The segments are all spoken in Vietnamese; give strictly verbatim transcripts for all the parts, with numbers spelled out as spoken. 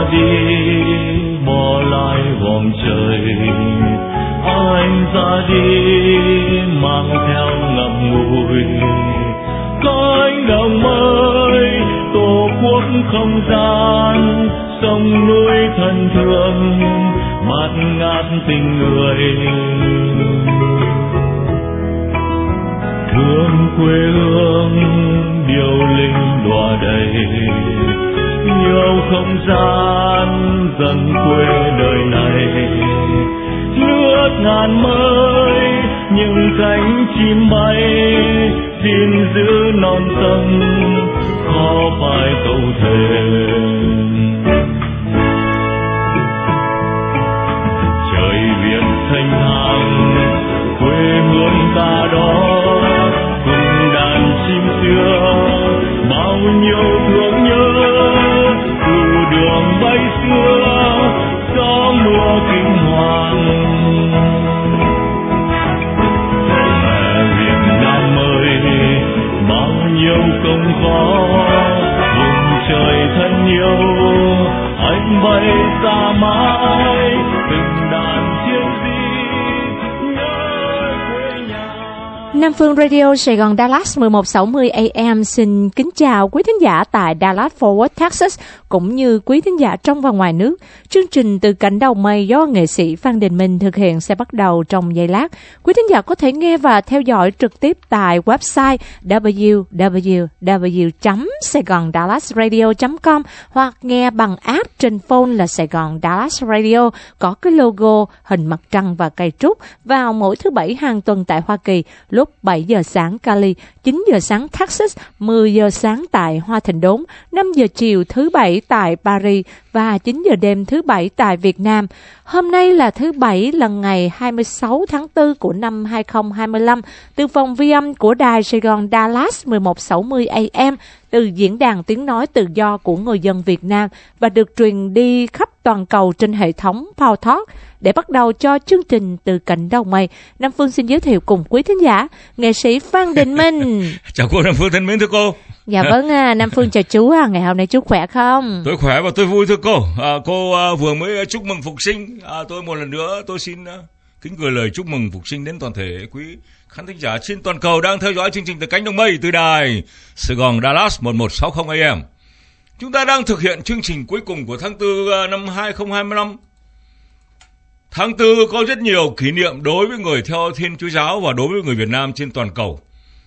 đi bỏ lại vòng trời, anh ra đi mang theo ngậm ngùi cánh đồng mới tổ quốc không gian, sông núi thân thương bạt ngát tình người. Thương quê hương điệu linh đọa đầy, yêu không gian dần quê đời này. Nước ngàn mới những cánh chim bay, xin giữ non sông khó phải câu thề. Trời Việt thanh thang quê hương ta đó, cùng đàn chim xưa bao nhiêu thương nhớ. Từ đường bay xưa gió mưa kinh hoàng, mẹ Việt Nam ơi bao nhiêu công khó, vùng trời thân yêu anh bay xa mãi. Từng đàn chiếc Nam Phương Radio Sài Gòn Dallas mười một sáu mươi A M xin kính chào quý thính giả tại Dallas Fort Worth, Texas, cũng như quý thính giả trong và ngoài nước. Chương trình Từ Cánh Đồng Mây do nghệ sĩ Phan Đình Minh thực hiện sẽ bắt đầu trong giây lát. Quý thính giả có thể nghe và theo dõi trực tiếp tại website w w w chấm saigon dallas radio chấm com hoặc nghe bằng app trên phone là Sài Gòn Dallas Radio có cái logo hình mặt trăng và cây trúc vào mỗi thứ bảy hàng tuần tại Hoa Kỳ lúc bảy giờ sáng Cali, chín giờ sáng Texas, mười giờ sáng tại Hoa Thịnh Đốn, năm giờ chiều thứ bảy tại Paris và chín giờ đêm thứ bảy tại Việt Nam. Hôm nay là thứ bảy là ngày hai mươi sáu tháng tư của năm hai không hai lăm, từ phòng vi âm của đài Sài Gòn Dallas mười một sáu mươi A M, từ diễn đàn tiếng nói tự do của người dân Việt Nam và được truyền đi khắp toàn cầu trên hệ thống Power Talk. Để bắt đầu cho chương trình Từ Cánh Đồng Mây, Nam Phương xin giới thiệu cùng quý thính giả nghệ sĩ Phan Đình Minh. Chào cô Nam Phương thân mến, thưa cô. Dạ vâng, à, Nam Phương chào chú. À, ngày hôm nay chú khỏe không? Tôi khỏe và tôi vui thưa cô. À, cô à, vừa mới chúc mừng phục sinh. À, tôi một lần nữa tôi xin à, kính gửi lời chúc mừng phục sinh đến toàn thể quý khán thính giả trên toàn cầu đang theo dõi chương trình Từ Cánh Đồng Mây từ đài Sài Gòn Dallas một một sáu mươi A M. Chúng ta đang thực hiện chương trình cuối cùng của tháng tư năm hai không hai lăm. Tháng tư có rất nhiều kỷ niệm đối với người theo Thiên Chúa giáo và đối với người Việt Nam trên toàn cầu.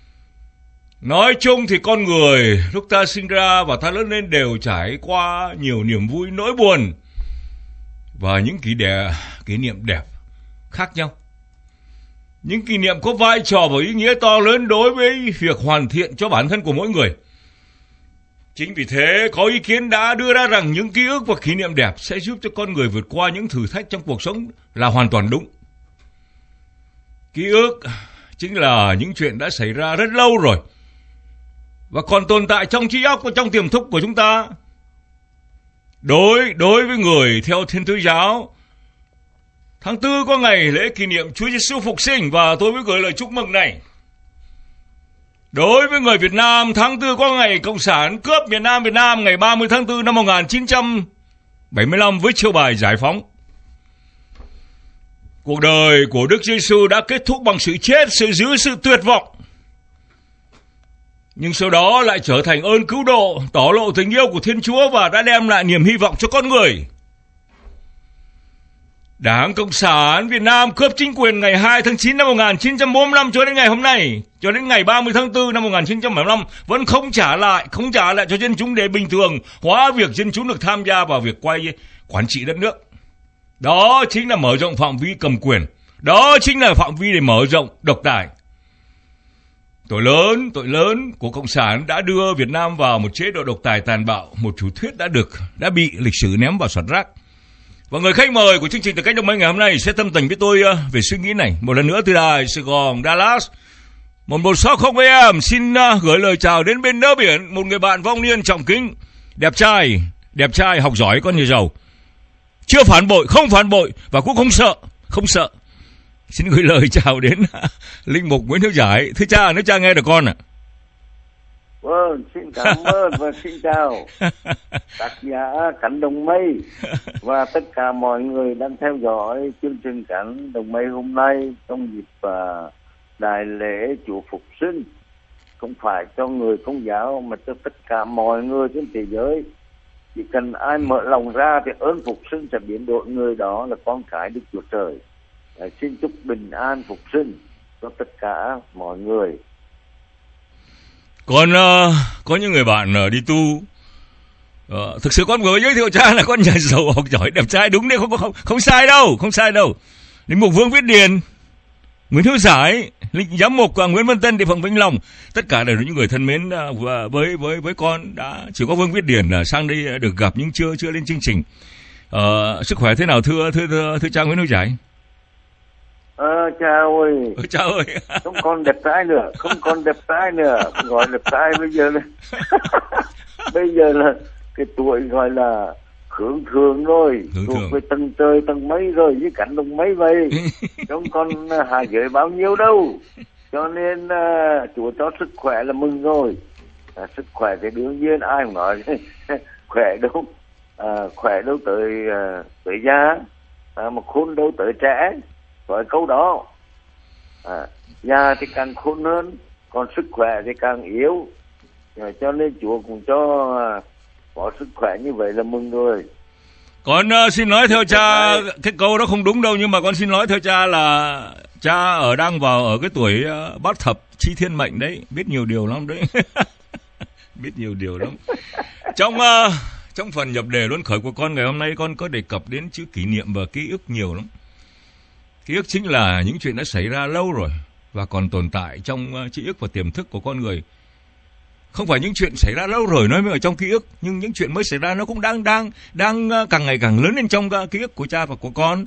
Nói chung thì con người lúc ta sinh ra và ta lớn lên đều trải qua nhiều niềm vui, nỗi buồn và những kỷ, đẹp, kỷ niệm đẹp khác nhau. Những kỷ niệm có vai trò và ý nghĩa to lớn đối với việc hoàn thiện cho bản thân của mỗi người. Chính vì thế, có ý kiến đã đưa ra rằng những ký ức và kỷ niệm đẹp sẽ giúp cho con người vượt qua những thử thách trong cuộc sống là hoàn toàn đúng. Ký ức chính là những chuyện đã xảy ra rất lâu rồi và còn tồn tại trong trí óc và trong tiềm thức của chúng ta. Đối đối với người theo Thiên Chúa giáo, tháng tư có ngày lễ kỷ niệm Chúa Giêsu phục sinh và tôi mới gửi lời chúc mừng này. Đối với người Việt Nam, tháng tư có ngày Cộng sản cướp miền Nam Việt Nam ngày ba mươi tháng tư năm một nghìn chín trăm bảy mươi lăm với chiêu bài giải phóng. Cuộc đời của Đức Giêsu đã kết thúc bằng sự chết, sự giữ, sự tuyệt vọng. Nhưng sau đó lại trở thành ơn cứu độ, tỏ lộ tình yêu của Thiên Chúa và đã đem lại niềm hy vọng cho con người. Đảng Cộng sản Việt Nam cướp chính quyền ngày hai tháng chín năm một nghìn chín trăm bốn mươi lăm cho đến ngày hôm nay, cho đến ngày ba mươi tháng tư năm một nghìn chín trăm bảy mươi lăm vẫn không trả lại, không trả lại cho dân chúng để bình thường hóa việc dân chúng được tham gia vào việc quay quản trị đất nước. Đó chính là mở rộng phạm vi cầm quyền. Đó chính là phạm vi để mở rộng độc tài. Tội lớn, tội lớn của Cộng sản đã đưa Việt Nam vào một chế độ độc tài tàn bạo, một chủ thuyết đã được đã bị lịch sử ném vào sọt rác. Và người khách mời của chương trình Từ Cánh Đồng Mây ngày hôm nay sẽ tâm tình với tôi về suy nghĩ này. Một lần nữa từ đài Sài Gòn Dallas một một sáu mươi A M xin gửi lời chào đến bên đỡ biển một người bạn vong niên trọng kính, đẹp trai, đẹp trai, học giỏi, con nhà giàu, chưa phản bội, không phản bội và cũng không sợ, không sợ. Xin gửi lời chào đến linh mục Nguyễn Hữu Giải. Thưa cha, nếu cha nghe được con ạ. Vâng, xin cảm ơn và xin chào tác giả Cảnh Đồng Mây và tất cả mọi người đang theo dõi chương trình Cảnh Đồng Mây hôm nay trong dịp uh, đại lễ Chúa Phục Sinh, không phải cho người Công giáo mà cho tất cả mọi người trên thế giới. Chỉ cần ai mở lòng ra thì ơn Phục Sinh sẽ biến đổi người đó là con cái Đức Chúa Trời. À, xin chúc bình an Phục Sinh cho tất cả mọi người. Còn uh, có những người bạn uh, đi tu, uh, thực sự con vừa giới thiệu cha là con nhà giàu, học giỏi, đẹp trai, đúng đấy, không không không sai đâu, không sai đâu. Linh mục Vương Viết Điền, Nguyễn Hữu Giải, Linh giám mục uh, Nguyễn Văn Tân, Địa phận Vĩnh Long, tất cả đều là những người thân mến uh, với với với con. Đã chỉ có Vương Viết Điền uh, sang đây được gặp nhưng chưa chưa lên chương trình. Uh, sức khỏe thế nào thưa thưa thưa, thưa cha Nguyễn Hữu Giải? Ờ, cha ơi, Ôi, cha ơi, không còn đẹp trai nữa, không còn đẹp trai nữa, gọi đẹp trai bây giờ là bây giờ là cái tuổi gọi là hướng thường rồi, thuộc về tầng trời tầng mấy rồi, với Cảnh Đồng Mây vậy, không còn hạ giới bao nhiêu đâu, cho nên uh, Chúa cho sức khỏe là mừng rồi. À, sức khỏe thì đương nhiên ai cũng nói khỏe đâu, à, khỏe đâu tới uh, tới già, à, mà khôn đâu tới trẻ. Với câu đó, à, già thì càng khôn hơn, còn sức khỏe thì càng yếu, à, cho nên Chúa cũng cho à, có sức khỏe như vậy là mừng rồi. Con uh, xin nói theo cha, cái câu đó không đúng đâu, nhưng mà con xin nói theo cha là cha ở đang vào ở cái tuổi uh, bát thập chi thiên mệnh đấy, biết nhiều điều lắm đấy. Biết nhiều điều lắm. Trong uh, trong phần nhập đề luân khởi của con ngày hôm nay, con có đề cập đến chữ kỷ niệm và ký ức nhiều lắm. Ký ức chính là những chuyện đã xảy ra lâu rồi và còn tồn tại trong uh, ký ức và tiềm thức của con người. Không phải những chuyện xảy ra lâu rồi nói mới ở trong ký ức, nhưng những chuyện mới xảy ra nó cũng đang đang đang uh, càng ngày càng lớn lên trong uh, ký ức của cha và của con.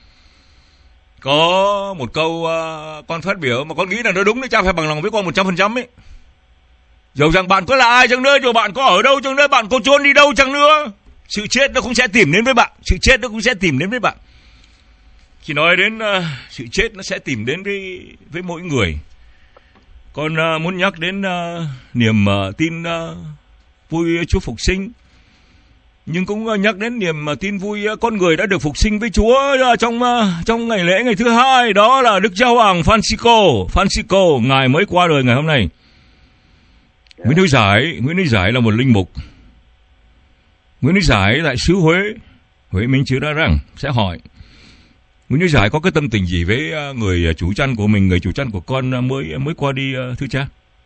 Có một câu uh, con phát biểu mà con nghĩ là nó đúng đấy, cha phải bằng lòng với con một trăm phần trăm ấy. Dẫu rằng bạn có là ai chăng nữa, dù bạn có ở đâu chăng nữa, bạn có trốn đi đâu chăng nữa, sự chết nó cũng sẽ tìm đến với bạn, sự chết nó cũng sẽ tìm đến với bạn. Khi nói đến uh, sự chết nó sẽ tìm đến với với mỗi người. Con uh, muốn nhắc đến uh, niềm uh, tin uh, vui Chúa Phục Sinh, nhưng cũng uh, nhắc đến niềm uh, tin vui uh, con người đã được phục sinh với Chúa uh, trong uh, trong ngày lễ ngày thứ hai, đó là Đức Giáo hoàng Francisco. Francisco ngài mới qua đời ngày hôm nay. Yeah. Nguyễn Hữu Giải, Nguyễn Hữu Giải là một linh mục. Nguyễn Hữu Giải tại xứ Huế, Huế Minh Chứa Đa Răng sẽ hỏi Nguyễn Hữu Giải có cái tâm tình gì với người chủ chăn của mình, người chủ chăn của con mới mới qua đi thưa cha?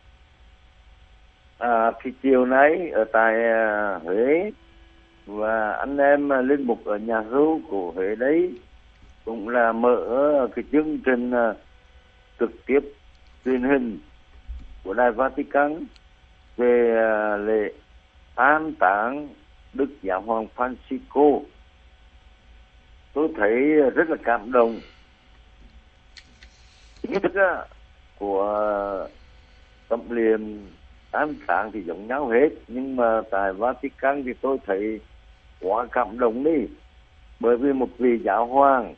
À, thì chiều nay ở tại uh, Huế và anh em uh, linh mục ở nhà hưu của Huế đấy cũng là mở uh, cái chương trình uh, trực tiếp truyền hình của Đài Vatican về uh, lễ an táng Đức Giáo hoàng Francisco. Tôi thấy rất là cảm động. Ý thức của tâm liệm an táng thì giống nhau hết, nhưng mà tại Vatican thì tôi thấy quá cảm động đi, bởi vì một vị giáo hoàng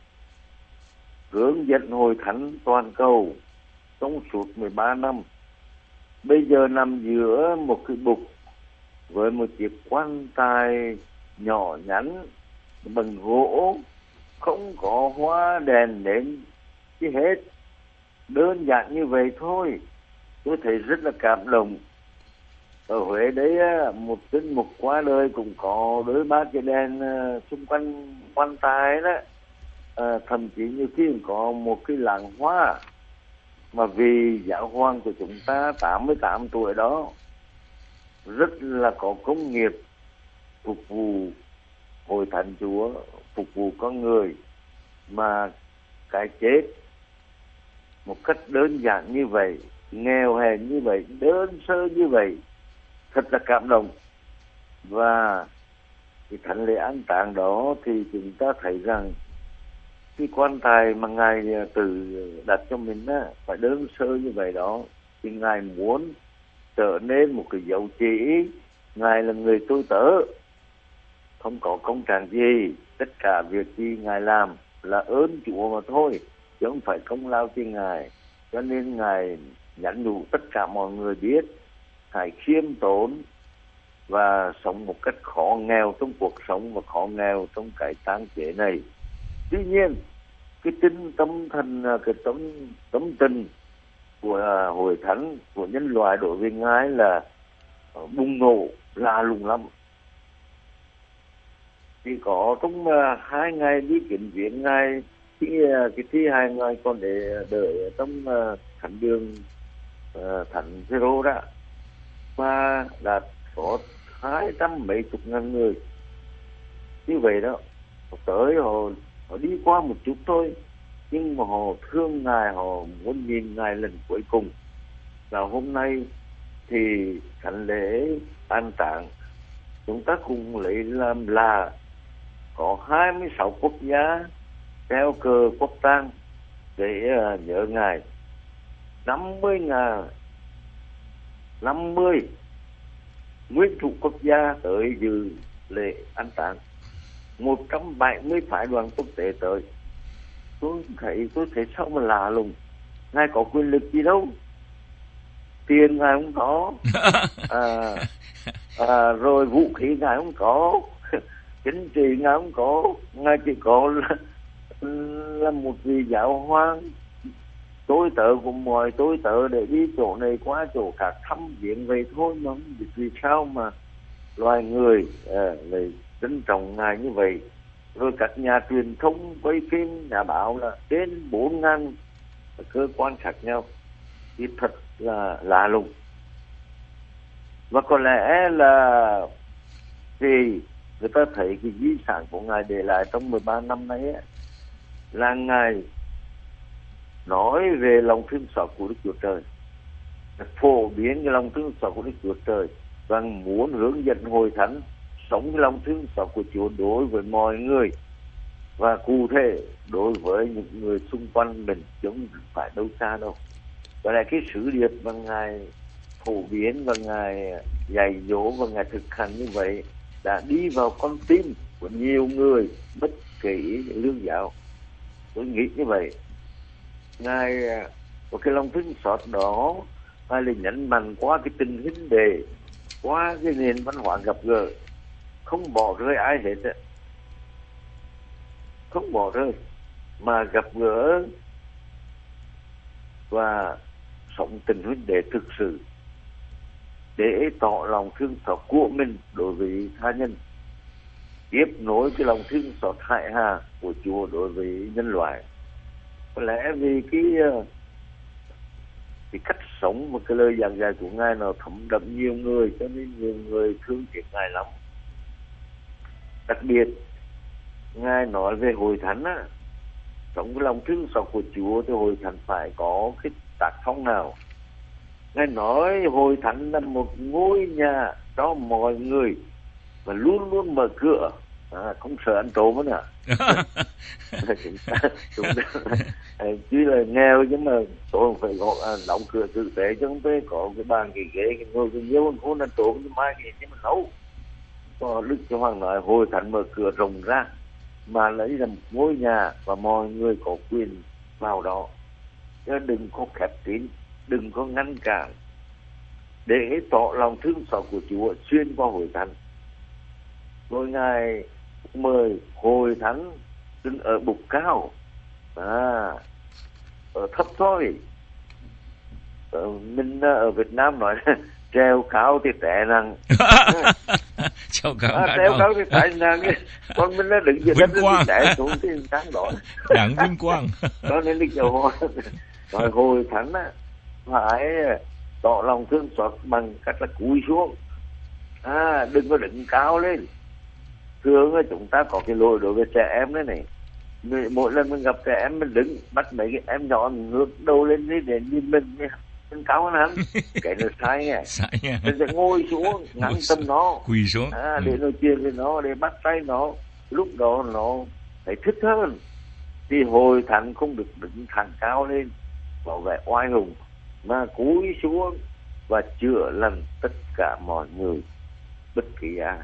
hướng dẫn hội thánh toàn cầu trong suốt mười ba năm, bây giờ nằm giữa một cái bục với một chiếc quan tài nhỏ nhắn bằng gỗ, không có hoa đèn nến gì hết, đơn giản như vậy thôi. Tôi thấy rất là cảm động. Ở Huế đấy một linh mục qua đời cũng có đôi ba cái đèn xung quanh quan tài đó, à, thậm chí như khi có một cái làng hoa. Mà vì giáo hoàng của chúng ta tám mươi tám tuổi đó rất là có công nghiệp phục vụ hội thánh Chúa, phục vụ con người, mà cái chết một cách đơn giản như vậy, nghèo hèn như vậy, đơn sơ như vậy, thật là cảm động. Và cái thánh lễ an táng đó thì chúng ta thấy rằng cái quan tài mà Ngài tự đặt cho mình á, phải đơn sơ như vậy đó, thì Ngài muốn trở nên một cái dấu chỉ Ngài là người tôi tớ, không có công trạng gì, tất cả việc gì Ngài làm là ơn Chúa mà thôi, chứ không phải công lao cho Ngài. Cho nên Ngài nhắn nhủ tất cả mọi người biết hãy khiêm tốn và sống một cách khó nghèo trong cuộc sống và khó nghèo trong cái tang chế này. Tuy nhiên cái tinh tâm thần, cái tâm tâm tình của hội thánh, của nhân loại đối với Ngài là bùng nổ lạ lùng lắm. Thì có trong uh, hai ngày đi kiểm viếng Ngài, khi uh, cái thi hai ngày còn để đợi trong uh, thánh đường uh, thánh Phêrô đó, mà đã có hai trăm mấy chục ngàn người như vậy đó. Họ tới họ, họ đi qua một chút thôi, nhưng mà họ thương Ngài, họ muốn nhìn Ngài lần cuối cùng. Và hôm nay thì thánh lễ an táng, chúng ta cùng lấy làm là có hai mươi sáu quốc gia treo cờ quốc tang để uh, nhớ Ngài. năm mươi ngàn năm mươi nguyên thủ quốc gia tới dự lễ an táng, một trăm bảy mươi phái đoàn quốc tế tới. Tôi thấy tôi thấy sao mà lạ lùng. Ngài có quyền lực gì đâu, tiền Ngài không có, à, à, rồi vũ khí Ngài không có, chính trị Ngài không có. Ngài chỉ có là, là một vị giáo hoàng, tôi tớ của mọi tôi tớ để đi chỗ này qua chỗ khác thăm viếng vậy thôi. Mà không biết vì sao mà loài người à, lại trân trọng Ngài như vậy. Rồi các nhà truyền thông, quay phim, nhà báo là trên bốn ngàn cơ quan khác nhau, thì thật là lạ lùng. Và có lẽ là vì người ta thấy cái di sản của Ngài để lại trong mười ba năm nay ấy, là Ngài nói về lòng thương xót của Đức Chúa Trời, phổ biến cái lòng thương xót của Đức Chúa Trời, và muốn hướng dẫn hội thánh sống cái lòng thương xót của Chúa đối với mọi người, và cụ thể đối với những người xung quanh mình, chứ không phải đâu xa đâu. Và là cái sứ điệp mà Ngài phổ biến và Ngài dạy dỗ và Ngài thực hành như vậy đã đi vào con tim của nhiều người bất kỳ lương giáo. Tôi nghĩ như vậy. Ngài có cái lòng thương xót đó, Ngài là nhấn mạnh qua cái tình hình đề, qua cái nền văn hóa gặp gỡ, không bỏ rơi ai hết, không bỏ rơi, mà gặp gỡ và sống tình huynh đệ thực sự để tỏ lòng thương xót của mình đối với tha nhân, tiếp nối cái lòng thương xót hại hà của Chúa đối với nhân loại. Có lẽ vì cái cái cách sống và cái lời giảng dạy của Ngài nó thấm đậm nhiều người, cho nên nhiều người thương tiếc Ngài lắm. Đặc biệt Ngài nói về hội thánh á, trong cái lòng thương xót của Chúa thì hội thánh phải có cái tác phong nào? Ngài nói hội thánh là một ngôi nhà cho mọi người và luôn luôn mở cửa, à, không sợ ăn trộm nữa. chúng ta, chúng ta chỉ là nghèo, nhưng mà tôi phải gọi à, đóng cửa tử tế, chứ không phải có cái bàn cái ghế cái ngồi cái nhiều không ăn trộm, nhưng mai cái gì mà nấu. Có Đức Giáo Hoàng nói hội thánh mở cửa rộng ra, mà lấy là một ngôi nhà và mọi người có quyền vào đó, chứ đừng có khép kín, đừng có ngăn cản, để tỏ lòng thương xót của Chúa xuyên qua hội thánh. Rồi Ngài mời hội thánh đừng ở bục cao, à, ở thấp thôi. Ở, mình ở Việt Nam nói treo cao thì té nặng. treo cao, à, treo cao thì té nặng. Còn mình nó đứng dưới đất thì té xuống thì sáng đó. Đáng vinh quang. Đó nên Đức Giáo Hoàng nói hội thánh á phải tỏ lòng thương xót bằng cách là cúi xuống, à, đừng có đứng cao lên. Thường chúng ta có cái lỗi đối với trẻ em đấy này, mỗi lần mình gặp trẻ em mình đứng bắt mấy cái em nhỏ ngước đầu lên đi để nhìn mình mình cao hơn hắn. Cái nó sai nghe, mình sẽ ngồi xuống ngắn tâm nó, quỳ xuống, à, để nói chuyện với nó, để bắt tay nó, lúc đó nó phải thích hơn. Thì hội thánh không được đứng thẳng cao lên bảo vệ oai hùng, mà cúi xuống và chữa lành tất cả mọi người, bất kỳ ai.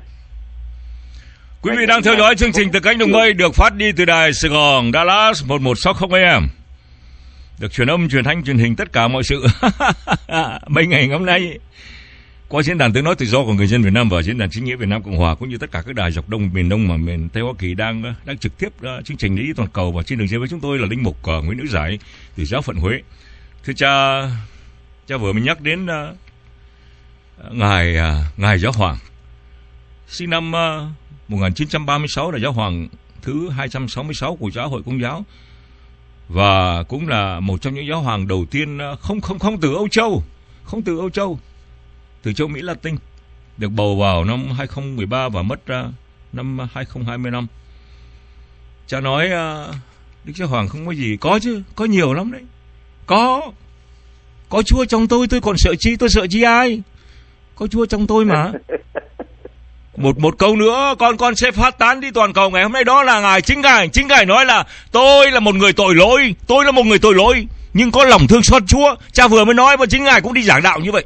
Quý vị đang theo dõi chương trình Từ Cánh Đồng Mây được phát đi từ đài Sài Gòn Dallas một một sáu không A M, được truyền âm, truyền thanh, truyền hình tất cả mọi sự. Mấy ngày hôm nay qua diễn đàn tiếng nói tự do của người dân Việt Nam và diễn đàn chính nghĩa Việt Nam Cộng Hòa, cũng như tất cả các đài dọc đông miền Đông mà miền Tây Hoa Kỳ đang đang trực tiếp uh, chương trình lý toàn cầu. Và trên đường dây với chúng tôi là linh mục uh, Nguyễn Nữ Giải từ giáo phận Huế. Thưa cha, cha vừa mới nhắc đến uh, ngài uh, ngài Giáo Hoàng sinh năm uh, một nghìn chín trăm ba mươi sáu, là Giáo Hoàng thứ hai trăm sáu mươi sáu của Giáo hội Công giáo, và cũng là một trong những giáo hoàng đầu tiên uh, không không không từ Âu Châu, không từ Âu Châu, từ châu Mỹ Latin, được bầu vào năm hai không một ba và mất uh, năm hai không hai lăm. Cha nói uh, Đức Giáo Hoàng không có gì, có chứ, có nhiều lắm đấy, có có Chúa trong tôi, tôi còn sợ chi, tôi sợ chi ai, có Chúa trong tôi mà. Một một câu nữa, con con sẽ phát tán đi toàn cầu ngày hôm nay, đó là ngài chính ngài chính ngài nói là tôi là một người tội lỗi, tôi là một người tội lỗi nhưng có lòng thương xót Chúa. Cha vừa mới nói và chính ngài cũng đi giảng đạo như vậy.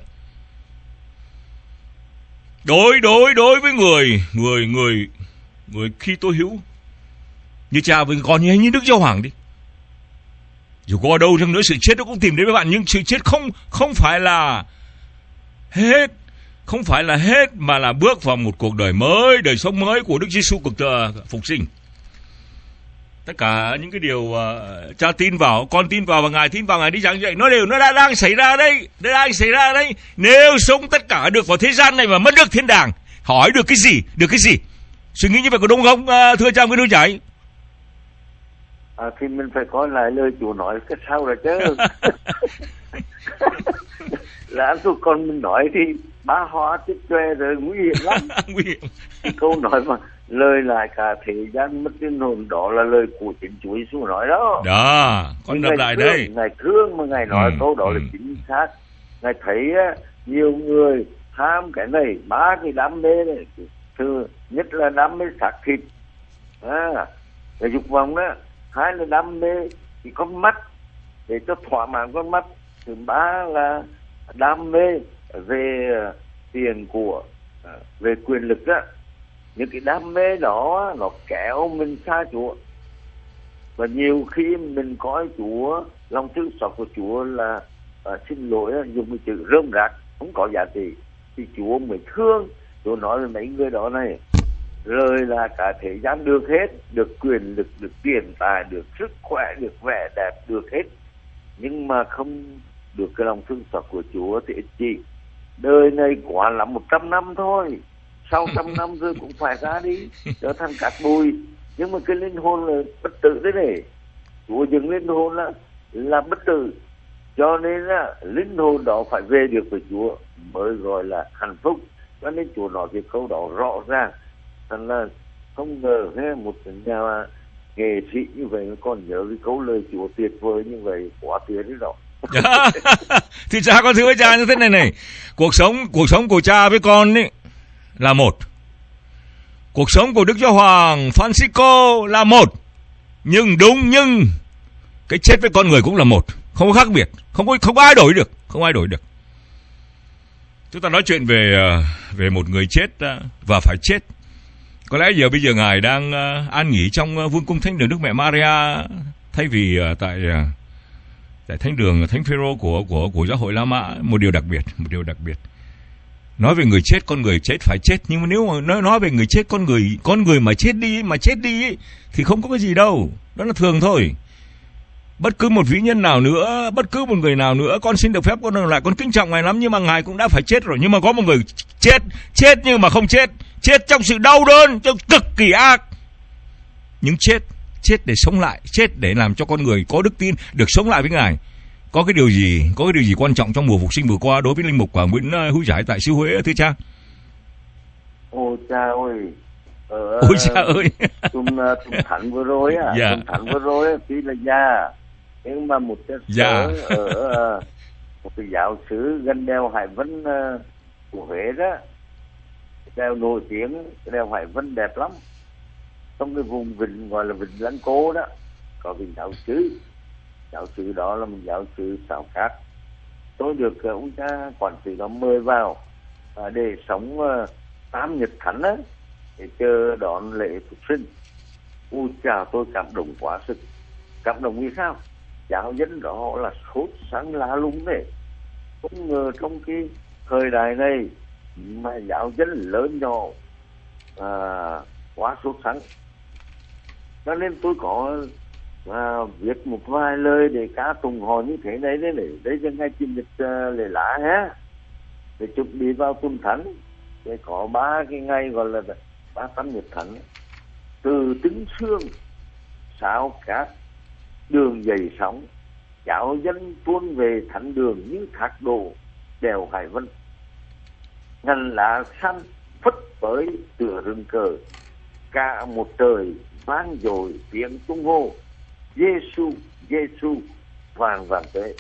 Đối đối đối với người người người người khi tôi hữu như cha với con như như Đức Giáo Hoàng đi, dù có ở đâu chăng nữa sự chết nó cũng tìm đến với bạn, nhưng sự chết không không phải là hết, không phải là hết, mà là bước vào một cuộc đời mới, đời sống mới của Đức Giêsu cuộc uh, phục sinh. Tất cả những cái điều uh, cha tin vào, con tin vào và ngài tin vào, ngài đi giảng dạy, nó đều nó đã đang xảy ra đây, nó đang xảy ra đây. Nếu sống tất cả được vào thế gian này mà mất được thiên đàng, hỏi được cái gì, được cái gì? Suy nghĩ như vậy có đúng không, uh, thưa cha Nguyễn Hữu Trải? À, thì mình phải coi lại lời Chúa nói cái sau rồi chứ. Là tụi con mình nói thì ba hoa tích tuệ rồi, nguy hiểm lắm. Nguy hiểm. Cái câu nói mà lời lại cả thế gian mất tin hồn, đó là lời của chính Chúa Giêsu nói đó. Đó, con đọc lại thương, đây. Ngài thương mà ngài nói ừ, câu đó ừ. là chính xác. Ngài thấy nhiều người tham cái này, ba cái đam mê này, thứ nhất là đam mê xác thịt, à, là dục vọng đó. Hai là đam mê thì con mắt để cho thỏa mãn con mắt. Thứ ba là đam mê về tiền của, về quyền lực đó. Những cái đam mê đó nó kéo mình xa Chúa, và nhiều khi mình coi Chúa, lòng thương xót của Chúa là uh, xin lỗi dùng cái chữ rơm rác, không có giá trị, thì Chúa mới thương. Chúa nói với mấy người đó này, lời là cả thế gian được hết, được quyền lực, được tiền tài, được sức khỏe, được vẻ đẹp, được hết, nhưng mà không được cái lòng thương xót của Chúa thì ích gì. Đời này quá lắm một trăm năm thôi, sau trăm năm rồi cũng phải ra đi, trở thành cát bụi. Nhưng mà cái linh hồn là bất tử thế này, Chúa dựng linh hồn là là bất tử, cho nên là linh hồn đó phải về được với Chúa mới gọi là hạnh phúc. Cho nên Chúa nói cái câu đó rõ ràng. Thành là không ngờ nghe một nhà nghệ sĩ như vậy còn nhớ cái câu lời Chúa tuyệt vời như vậy, quá tuyệt đấy đó. Thì cha có thưa với cha như thế này này, cuộc sống cuộc sống của cha với con ấy là một, cuộc sống của Đức Giáo Hoàng Francisco là một, nhưng đúng nhưng cái chết với con người cũng là một, không có khác biệt, không có không có ai đổi được, không ai đổi được. Chúng ta nói chuyện về về một người chết và phải chết. Có lẽ giờ bây giờ ngài đang an nghỉ trong vương cung thánh đường Đức Mẹ Maria, thay vì tại tại thánh đường Thánh Phêrô của của của giáo hội La Mã. Một điều đặc biệt, một điều đặc biệt. Nói về người chết, con người chết phải chết, nhưng mà nếu mà nói nói về người chết, con người con người mà chết đi mà chết đi thì không có cái gì đâu, đó là thường thôi. Bất cứ một vĩ nhân nào nữa, bất cứ một người nào nữa, con xin được phép con lại con kính trọng ngài lắm, nhưng mà ngài cũng đã phải chết rồi. Nhưng mà có một người chết, chết nhưng mà không chết, chết trong sự đau đớn, trong cực kỳ ác, nhưng chết, chết để sống lại, chết để làm cho con người có đức tin được sống lại với ngài. Có cái điều gì, có cái điều gì quan trọng trong mùa phục sinh vừa qua đối với linh mục của Nguyễn Hữu Trải tại xứ Huế thưa cha? Ôi cha ơi, ở, ôi cha ơi, Tùng Tùng Thánh vừa rồi à, dạ. Tùng Thánh vừa rồi tuy là già, nhưng mà một cái dạ. ở, ở một cái giáo xứ gần đèo Hải Vân của Huế đó, đèo nổi tiếng, đèo Hải Vân đẹp lắm. Trong cái vùng vịnh gọi là vịnh Lăng Cô đó, có cái giáo xứ, giáo xứ đó là một giáo xứ xảo cát. Tôi được ông cha quản sự đó mời vào à, để sống uh, tám nhật thánh á, để chờ đón lễ phục sinh. Ôi chà, tôi cảm động quá sức. Cảm động như sao? Giáo dân đó họ là sốt sáng lá lung đấy. Không ngờ trong cái thời đại này mà giáo dân lớn nhỏ à, quá xuất sắc. Cho nên tôi có à, viết một vài lời để ca tụng họ như thế này đấy, để đấy cho ngày chủ nhật uh, lễ lá ha, để chuẩn bị vào tuần thánh, để có ba cái ngày gọi là ba tám nhật thánh. Từ tính xương sao các đường dày sóng, giáo dân tuôn về thánh đường như thác đổ đèo Hải Vân. Ngàn lá xanh phất phới tựa rừng cờ, cả một trời vang dội tiếng tung hô Giêsu Giêsu vàng vàng tế.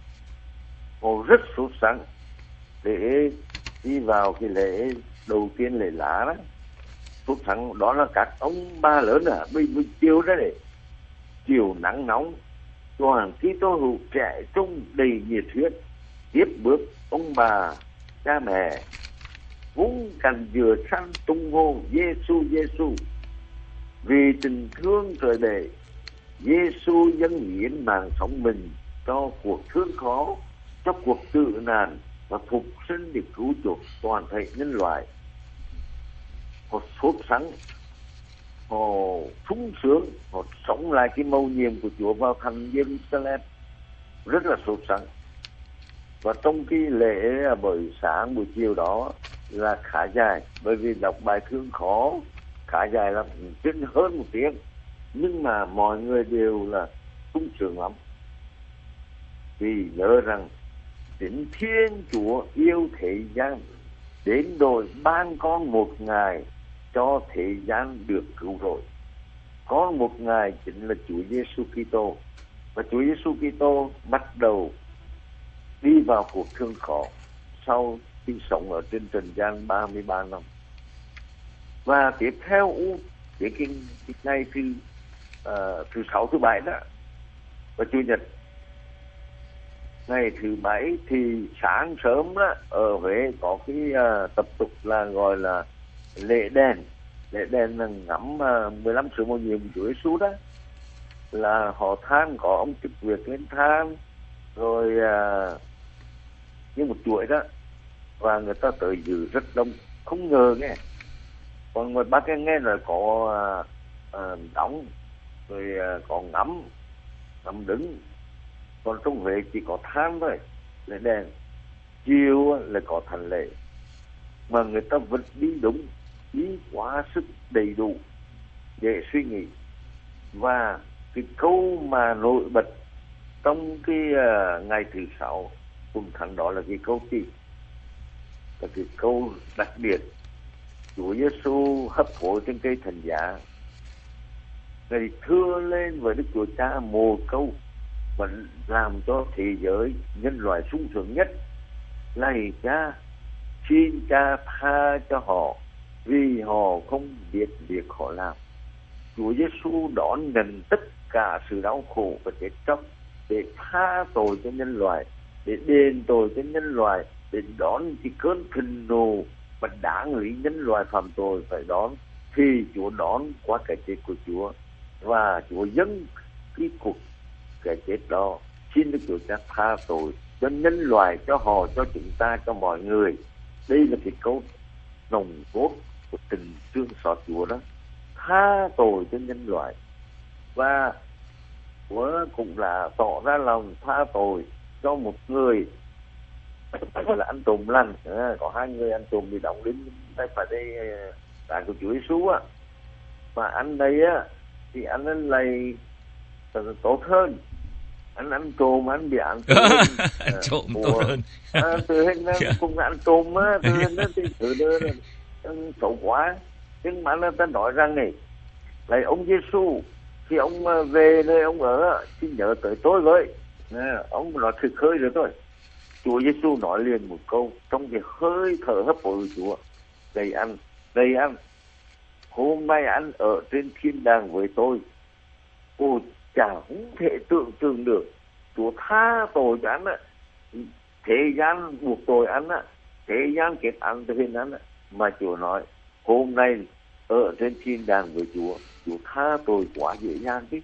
Họ rất sốt sắng để đi vào cái lễ đầu tiên, lễ lá đó. Sốt sắng đó là các ông ba lớn à, bây bây chiều đó này, chiều nắng nóng, toàn Kitô hữu trẻ trung đầy nhiệt huyết tiếp bước ông bà cha mẹ vung cành dừa xanh tung hô Giêsu Giêsu. Vì tình thương trời bề, Giêsu dâng hiến mạng sống mình cho cuộc thương khó, cho cuộc tự nạn và phục sinh để cứu chuộc toàn thể nhân loại. Họ sốt sắng, họ sung sướng, họ sống lại cái mầu nhiệm của Chúa vào thành Jerusalem, rất là sốt sắng. Và trong cái lễ buổi sáng buổi chiều đó là khá dài, bởi vì đọc bài thương khó khá dài lắm, trên hơn một tiếng, nhưng mà mọi người đều là sung sướng lắm, vì nhớ rằng chính Thiên Chúa yêu thế gian đến đổi ban con một ngày cho thế gian được cứu rỗi. Con một ngày chính là Chúa Giêsu Kitô, và Chúa Giêsu Kitô bắt đầu đi vào cuộc thương khó sau khi sống ở trên trần gian ba mươi ba năm. Và tiếp theo cái, cái, cái ngày thứ uh, thứ sáu thứ bảy đó và chủ nhật, ngày thứ bảy thì sáng sớm đó ở Huế có cái uh, tập tục là gọi là lễ đèn. Lễ đèn là ngắm uh, mười lăm sự mầu nhiệm của Chúa Giêsu đó, là họ than, có ông chức việc lên than rồi uh, như một chuỗi đó, và người ta tới dự rất đông, không ngờ nghe. Còn người bác nghe là có uh, uh, đóng rồi uh, có ngắm ngắm đứng, còn trong Huế chỉ có than thôi, lễ đèn. Chiều là có thành lễ, mà người ta vẫn đi đúng, đi quá sức đầy đủ để suy nghĩ. Và cái câu mà nổi bật trong cái uh, ngày thứ sáu cùng thánh đó là cái câu gì? Là cái câu đặc biệt Chúa Giêsu hấp hối trên cây thánh giá, Ngài thưa lên với Đức Chúa Cha một câu mà làm cho thế giới nhân loại sung sướng nhất: lạy Cha, xin Cha tha cho họ vì họ không biết việc họ làm. Chúa Giêsu đón nhận tất cả sự đau khổ và chết chóc để tha tội cho nhân loại, để đền tội cho nhân loại, để đón cái cơn thịnh nộ và đáng lý nhân loại phạm tội phải đón, thì Chúa đón qua cái chết của Chúa, và Chúa dâng cái cuộc cái chết đó. Xin Đức Chúa Cha tha tội cho nhân loại, cho họ, cho chúng ta, cho mọi người. Đây là cái câu nồng cốt của tình thương xót Chúa đó, tha tội cho nhân loại. Và Chúa cũng là tỏ ra lòng tha tội cho một người là anh trộm lành. À, có hai người anh trộm bị đóng đến tay phải đây tại của Chúa Giêsu á, mà anh đây á thì anh ấy lại tốt hơn. Anh ăn trộm, anh bị ăn trộm tốt hơn. À, từ hình cùng ăn trộm á, từ hình thì từ đó xấu quá. Nhưng mà người ta nói rằng này, lại ông Giêsu khi ông về nơi ông ở thì nhớ tới tôi với. À, ông nói thực hơi rồi thôi. Chúa Giêsu nói liền một câu trong cái hơi thở hấp hối của Chúa: đầy ăn, đầy ăn, hôm nay anh ở trên thiên đàng với tôi. Ồ, chả không thể tưởng tượng được. Chúa tha tội cho anh á, thế gian buộc tội anh á, thế gian kết anh cho hình anh á, mà Chúa nói hôm nay ở trên thiên đàng với Chúa. Chúa tha tội quá dễ dàng chứ.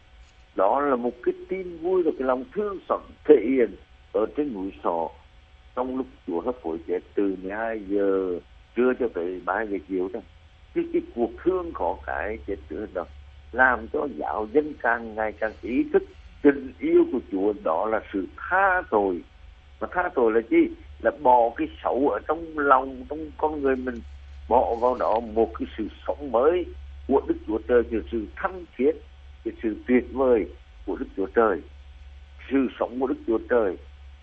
Đó là một cái tin vui, là cái lòng thương xót thể hiện ở trên núi Sọ. trong lúc Chúa hấp hối chết từ mười hai giờ trưa cho tới ba giờ chiều đó. Cái, cái cuộc thương có cái chết trưa đó làm cho giáo dân càng ngày càng ý thức tình yêu của Chúa, đó là sự tha tội. Mà tha tội là chi? Là bỏ cái xấu ở trong lòng, trong con người mình, bỏ vào đó một cái sự sống mới của Đức Chúa Trời, cái sự thánh khiết, cái sự tuyệt vời của Đức Chúa Trời, sự sống của Đức Chúa Trời.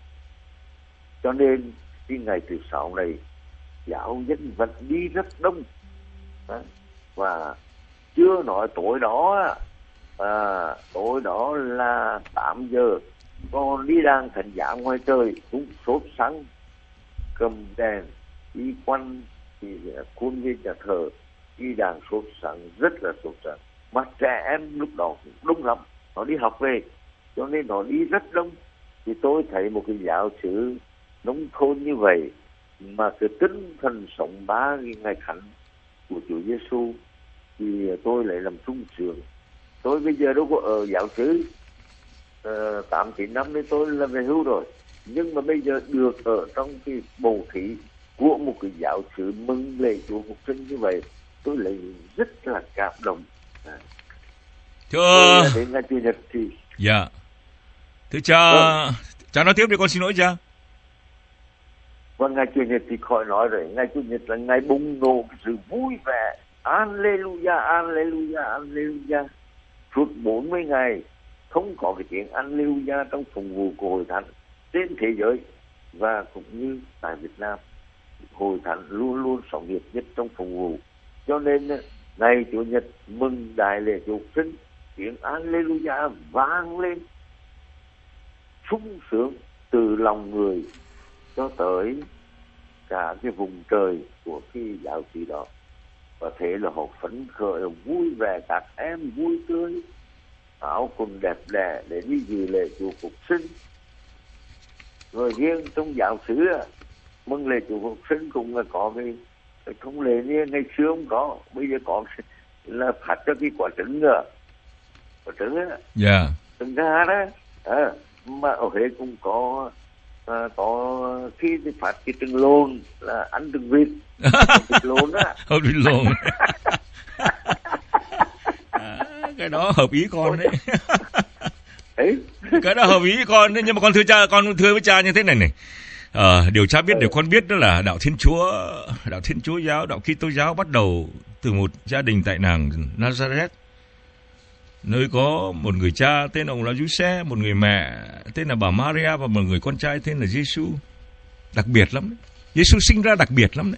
Cho nên cái ngày thứ sáu này giáo dân vẫn đi rất đông. Đó. Và chưa nói tối đó, à, tối đó là tám giờ, còn đi đàn thánh giá ngoài trời cũng sốt sắng, cầm đèn đi quanh thì khuôn viên nhà thờ, đi đàn sốt sắng, rất là sốt sắng. Mà trẻ em lúc đó cũng đông lắm, nó đi học về, cho nên nó đi rất đông. Thì tôi thấy một cái giáo xứ nông thôn như vậy mà cái tinh thần sống ba cái ngày khánh của Chúa Giêsu thì tôi lại làm sung sướng. Tôi bây giờ đâu có ở giáo xứ, uh, tám chín năm nên tôi là về hưu rồi, nhưng mà bây giờ được ở trong cái bầu khí của một cái giáo xứ mừng lễ Chúa Phục sinh như vậy, tôi lại rất là cảm động. À. Thưa đến ngày Chủ nhật thì dạ, thưa cha, vâng. Cha nói tiếp đi, con xin lỗi cha. Vâng, ngày Chủ nhật thì khỏi nói rồi. Ngày Chủ nhật là ngày bùng nổ sự vui vẻ. Alleluia, Alleluia, Alleluia. Suốt bốn mươi ngày không có cái tiếng Alleluia trong phụng vụ của Hội Thánh trên thế giới và cũng như tại Việt Nam. Hội Thánh luôn luôn sống nhiệt nhất trong phụng vụ. Cho nên ngày Chủ nhật mừng đại lễ Chúa Phục sinh, tiếng Alleluia vang lên sung sướng từ lòng người cho tới cả cái vùng trời của cái giáo sĩ đó. Và thế là họ phấn khởi, vui vẻ, các em vui tươi, áo quần đẹp đẽ để đi dự lễ Chúa Phục sinh. Rồi riêng trong giáo xứ mừng lễ Chúa Phục sinh cũng là có cái, cái thông lệ như ngày xưa không có, bây giờ có là phát cho cái quả trứng nữa, quả trứng á, dạ, trứng gà đó, à, mà ở Huế cũng có. À, có khi thì phát cái trứng lôn là ăn trứng vịt, trứng lôn á, hợp vịt lôn. À, cái đó hợp ý con đấy. Ấy, cái đó hợp ý con đấy, nhưng mà con thưa cha, con thưa với cha như thế này này. À, điều cha biết, điều con biết đó là đạo Thiên Chúa, đạo Thiên Chúa giáo, đạo Kitô giáo bắt đầu từ một gia đình tại làng Nazareth, nơi có một người cha tên ông là Giuse, một người mẹ tên là bà Maria và một người con trai tên là Giêsu. Đặc biệt lắm đấy. Giêsu sinh ra đặc biệt lắm đấy.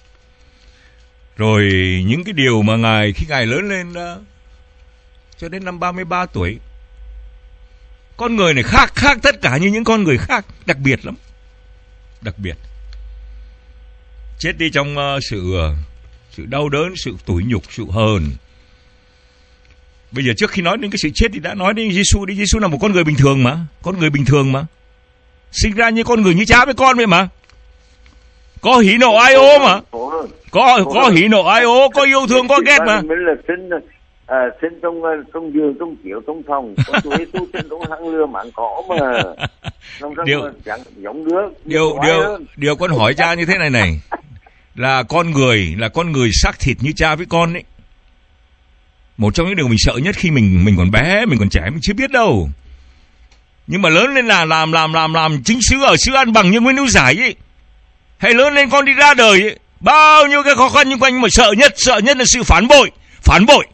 Rồi những cái điều mà ngài khi ngài lớn lên uh, cho đến năm ba mươi ba tuổi, con người này khác khác tất cả như những con người khác, đặc biệt lắm, đặc biệt. Chết đi trong uh, sự uh, sự đau đớn, sự tủi nhục, sự hờn. Bây giờ trước khi nói đến cái sự chết thì đã nói đến Giêsu đi. Giêsu là một con người bình thường mà, con người bình thường mà, sinh ra như con người như cha với con vậy mà, có hỉ nộ ai ố mà, có có hỉ nộ ai ố, có yêu thương, có ghét mà. Mình là sinh à, sinh trong trong giường, trong chiếu, trong phòng, có tuổi tu sinh trong hang lừa mạng cỏ mà. Điều giống đứa. Điều điều điều con hỏi cha như thế này này, là con người là con người xác thịt như cha với con ấy. Một trong những điều mình sợ nhất khi mình mình còn bé, mình còn trẻ, mình chưa biết đâu. Nhưng mà lớn lên là làm làm làm làm chính xứ ở xứ An Bằng như Nguyễn Hữu Giải ấy, hay lớn lên con đi ra đời ấy, bao nhiêu cái khó khăn nhưng quanh, mà sợ nhất sợ nhất là sự phản bội, phản bội.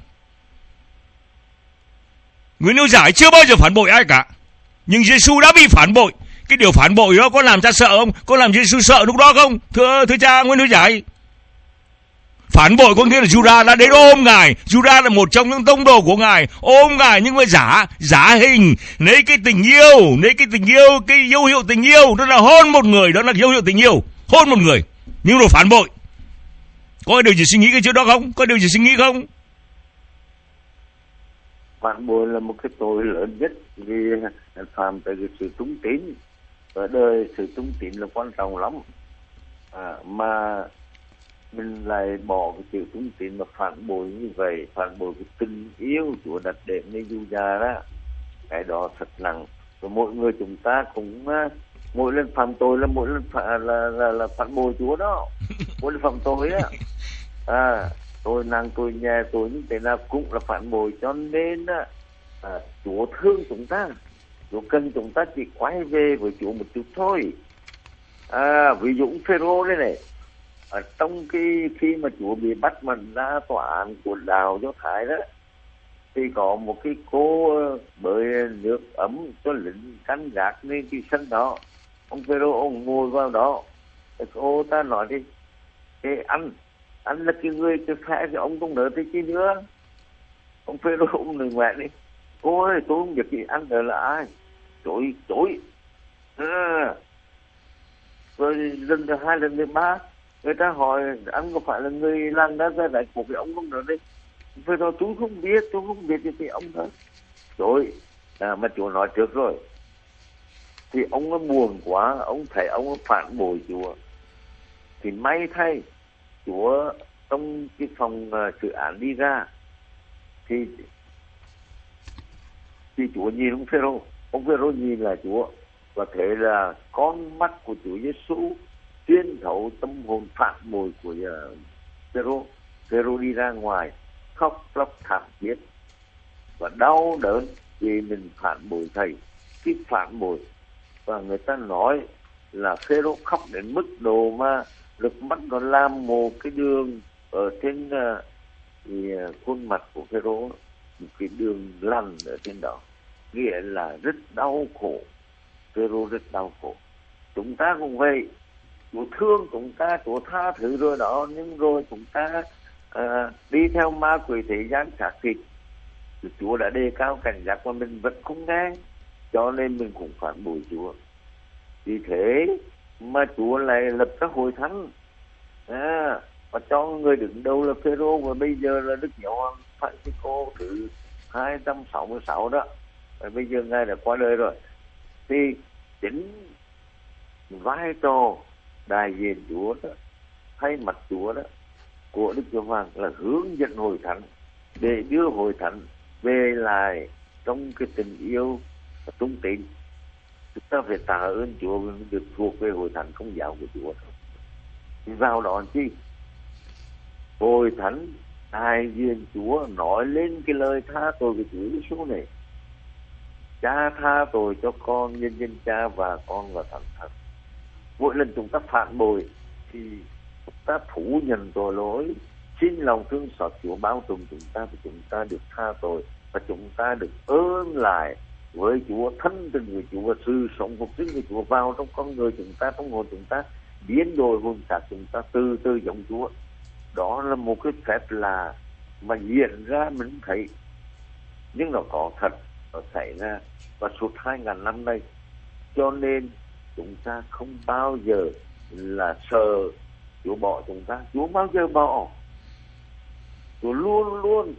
Nguyễn Hữu Giải chưa bao giờ phản bội ai cả, nhưng Giêsu đã bị phản bội. Cái điều phản bội đó có làm cha sợ không? Có làm Giêsu sợ lúc đó không? Thưa thưa cha Nguyễn Hữu Giải. Phản bội có nghĩa là Judas đã đến ôm ngài. Judas là một trong những tông đồ của ngài, ôm ngài nhưng mà giả giả hình, lấy cái tình yêu, lấy cái tình yêu, cái dấu hiệu tình yêu, đó là hôn một người, đó là dấu hiệu tình yêu, hôn một người, nhưng rồi phản bội. Có điều gì suy nghĩ cái chuyện đó không? Có điều gì suy nghĩ không? Phản bội là một cái tội lớn nhất, vì phạm tới cái sự trung tín. Ở đời sự trung tín là quan trọng lắm, à, mà mình lại bỏ cái sự trung tín mà phản bội như vậy, phản bội cái tình yêu Chúa đặt đệm nơi du già đó, cái đó thật nặng. Và mỗi người chúng ta cũng mỗi lần phạm tội là mỗi lần phá, là, là là phản bội Chúa đó. Mỗi lần phạm tội á, à, tôi nặng tôi nhẹ tôi như thế nào cũng là phản bội. Cho nên á, à, Chúa thương chúng ta, Chúa cần chúng ta chỉ quay về với Chúa một chút thôi. À, ví dụ Phêrô đây này, ở trong cái khi mà Chúa bị bắt mà ra tòa án của đạo Do Thái đó, thì có một cái cô bơi nước ấm cho lính canh gác lên cái sân đó. Ông Phêrô ông ngồi vào đó, cô ta nói đi, cái anh anh là cái người cái phe thì ông không đỡ tới chi nữa. Ông Phêrô ông đừng mẹ đi, cô ơi tôi không biết gì anh đỡ là ai. Chối chối à. Rồi lần thứ hai lần thứ ba người ta hỏi anh có phải là người làng đã ra đại cuộc thì ông không đỡ đi. Phêrô nói tôi không biết, tôi không biết thì ông đó. Rồi à, mà Chúa nói trước rồi thì ông nó buồn quá, ông thấy ông nó phản bội Chúa. Thì may thay Chúa trong cái phòng uh, xử án đi ra thì thì Chúa nhìn ông Phêrô, ông Phêrô nhìn là Chúa và thấy là con mắt của Chúa Giêsu xuyên thấu tâm hồn phản bội của uh, Phêrô. Phêrô đi ra ngoài khóc lóc thảm thiết và đau đớn vì mình phản bội thầy, cái phản bội. Và người ta nói là Phêrô khóc đến mức độ mà lực mắt nó làm một cái đường ở trên uh, thì, uh, khuôn mặt của Phêrô, một cái đường lằn ở trên đó, nghĩa là rất đau khổ. Phêrô rất đau khổ. Chúng ta cũng vậy, Chúa thương chúng ta, Chúa tha thứ rồi đó, nhưng rồi chúng ta uh, đi theo ma quỷ thế gian xác thịt. Chúa đã đề cao cảnh giác mà mình vẫn không nghe, cho nên mình cũng phản bội Chúa. Vì thế mà Chúa lại lập ra hội thánh à, và cho người đứng đầu là Phêrô, và bây giờ là Đức Giáo Hoàng Francisco thứ hai trăm sáu mươi sáu đó, và bây giờ ngài đã qua đời rồi. Thì chính vai trò đại diện Chúa đó, thay mặt Chúa đó của Đức Giáo Hoàng là hướng dẫn hội thánh để đưa hội thánh về lại trong cái tình yêu trung tín. Chúng ta phải tạ ơn Chúa vì mình được thuộc về hội thánh Công giáo của Chúa. Vào đó chi hội thánh đại diện Chúa nói lên cái lời tha tội của Chúa Giêsu này: Cha tha tội cho con, nhân danh Cha và con và Thánh Thần. Mỗi lần chúng ta phản bội thì chúng ta phủ nhận tội lỗi, xin lòng thương xót Chúa bao trùm chúng ta, và chúng ta được tha tội và chúng ta được ơn lại với Chúa, thân tình với Chúa và sự sống phục sinh của Chúa vào trong con người chúng ta, trong hồn chúng ta, biến đổi hồn xác chúng ta từ từ giống Chúa. Đó là một cái phép là mà hiện ra mình thấy, nhưng nó có thật, nó xảy ra và suốt hai ngàn năm nay. Cho nên chúng ta không bao giờ là sợ Chúa bỏ chúng ta. Chúa bao giờ bỏ. Chúa luôn luôn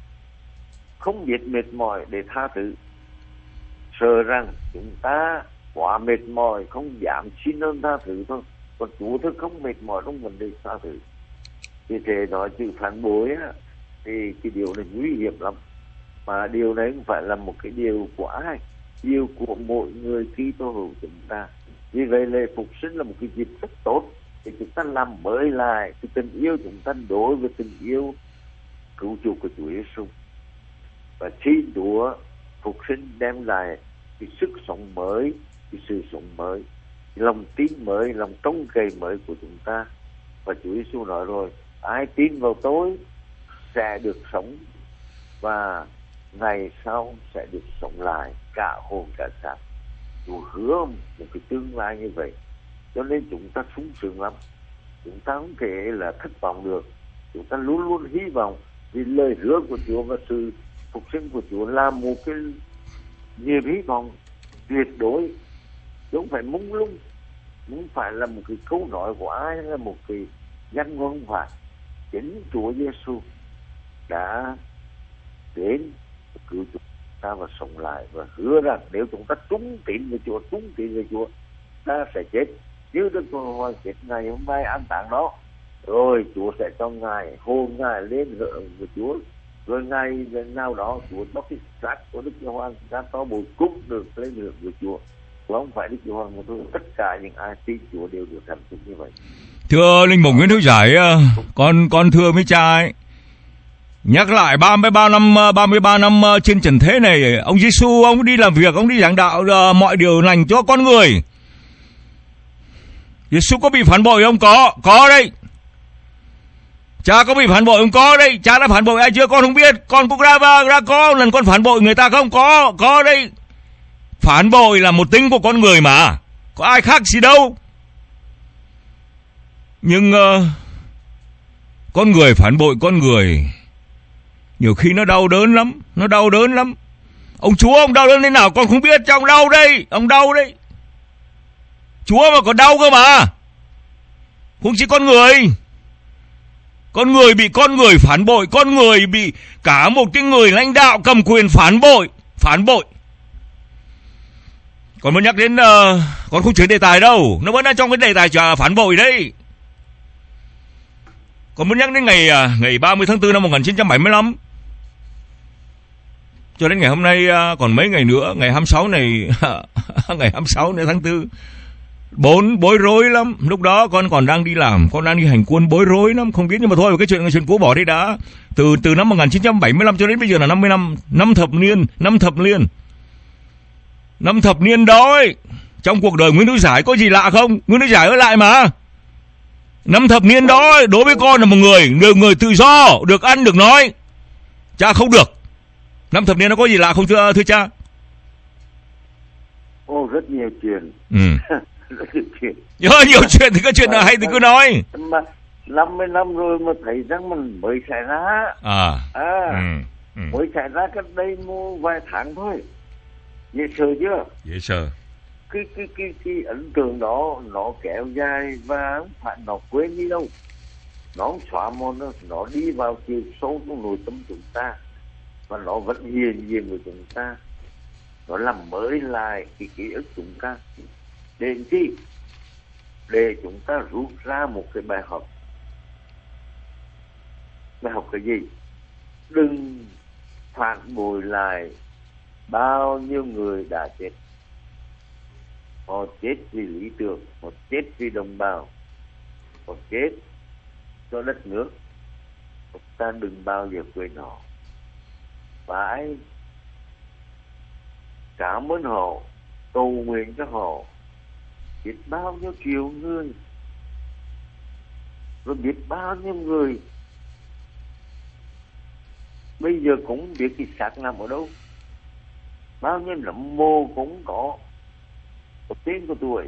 không biết mệt mỏi để tha thứ. Sợ rằng chúng ta quá mệt mỏi không dám xin ơn tha thứ thôi. Còn Chúa thì không mệt mỏi trong vấn đề tha thứ. Vì thế nói chữ phản bội á, thì cái điều này nguy hiểm lắm. Mà điều đấy không phải là một cái điều của ai, điều của mỗi người Kitô hữu chúng ta. Vì vậy lễ phục sinh là một cái dịp rất tốt để chúng ta làm mới lại cái tình yêu chúng ta đối với tình yêu cứu chuộc của Chúa Giêsu. Và xin Chúa phục sinh đem lại cái sức sống mới, cái sự sống mới, cái lòng tin mới, lòng trông cậy mới của chúng ta. Và Chúa Giêsu nói rồi, ai tin vào tôi sẽ được sống và ngày sau sẽ được sống lại cả hồn cả xác. Chúa hứa một cái tương lai như vậy, cho nên chúng ta sung sướng lắm. Chúng ta không thể là thất vọng được. Chúng ta luôn luôn hy vọng, vì lời hứa của Chúa và sự phục sinh của Chúa là một cái niềm hy vọng tuyệt đối, chứ không phải mông lung, không phải là một cái câu nói của ai hay là một cái danh ngôn, không phải. Chính Chúa Giêsu đã đến cứu chúng ta và sống lại, và hứa rằng nếu chúng ta trung tín với Chúa, trung tín với Chúa, ta sẽ chết như Đức Chúa Hoàng chết ngày hôm nay an táng đó, rồi Chúa sẽ cho ngài hồn ngài lên hưởng với Chúa, rồi ngày nào đó Chúa bóc cái xác của Đức Chúa Hoàng ra to bồi cúc được lên hưởng với Chúa. không phải Đức Giáo Hoàng mà tôi, tất cả những ai tin Chúa đều được hạnh phúc như vậy. Thưa Linh Mục Nguyễn Hữu Giải, con con thưa mấy cha ấy, nhắc lại ba mươi ba năm ba mươi ba năm trên trần thế này, ông Giêsu ông đi làm việc, ông đi giảng đạo uh, mọi điều lành cho con người. Giêsu có bị phản bội không? Có, có đấy. Cha có bị phản bội không? Có đấy. Cha đã phản bội ai chưa? Con không biết. Con cũng ra ra có lần con phản bội người ta không? Có, có đấy. Phản bội là một tính của con người mà, có ai khác gì đâu. Nhưng uh, con người phản bội con người, nhiều khi nó đau đớn lắm, nó đau đớn lắm. Ông Chúa ông đau đớn thế nào con không biết, cho ông đau đây, ông đau đấy. Chúa mà còn đau cơ mà. Không chỉ con người. Con người bị con người phản bội, con người bị cả một cái người lãnh đạo cầm quyền phản bội, phản bội. Còn muốn nhắc đến, uh, con không chuyển đề tài đâu, nó vẫn đang trong cái đề tài phản bội đấy. Còn muốn nhắc đến ngày uh, ngày ba mươi tháng tư năm một nghìn chín trăm bảy mươi lăm. Cho đến ngày hôm nay uh, còn mấy ngày nữa, ngày hai mươi sáu này, ngày hai mươi sáu này tháng tư. Bốn bối rối lắm. Lúc đó con còn đang đi làm, con đang đi hành quân, bối rối lắm, không biết. Nhưng mà thôi, cái chuyện cái chuyện cũ bỏ đi đã. Từ từ năm một nghìn chín trăm bảy mươi lăm cho đến bây giờ là năm mươi năm, năm thập niên, năm thập niên. Năm thập niên đó ấy, trong cuộc đời Nguyễn Hữu Giải có gì lạ không? Nguyễn Hữu Giải ở lại mà. Năm thập niên đó ấy, đối với con là một người, người người tự do, được ăn được nói. Cha không được. Năm thập niên nó có gì lạ không thưa thưa cha? Ô, rất nhiều chuyện. Ừ. Rất nhiều chuyện. Nhớ nhiều chuyện thì cái chuyện nào hay thì cứ nói. Mà năm mươi năm rồi mà thấy rằng mình mới xảy ra. À. À. Ừ. Ừ. Mới xảy ra cách đây một vài tháng thôi. Dễ sợ chưa? Dễ sợ. Cái cái cái cái ấn tượng đó nó kéo dài và không phải nó quên đi đâu. Nó không xóa mòn, nó nó đi vào chiều sâu trong nội tâm chúng ta và nó vẫn hiện diện của chúng ta. Nó làm mới lại cái ký ức chúng ta. Để chi? Để chúng ta rút ra một cái bài học. Bài học cái gì? Đừng phản bội lại bao nhiêu người đã chết. Họ chết vì lý tưởng, họ chết vì đồng bào, họ chết cho đất nước. Chúng ta đừng bao giờ quên họ. Phải cảm ơn họ, cầu nguyện cho họ. Biết bao nhiêu triệu người, rồi biết bao nhiêu người bây giờ cũng biết cái xác nằm ở đâu. Bao nhiêu nấm mồ cũng có một tên của tuổi.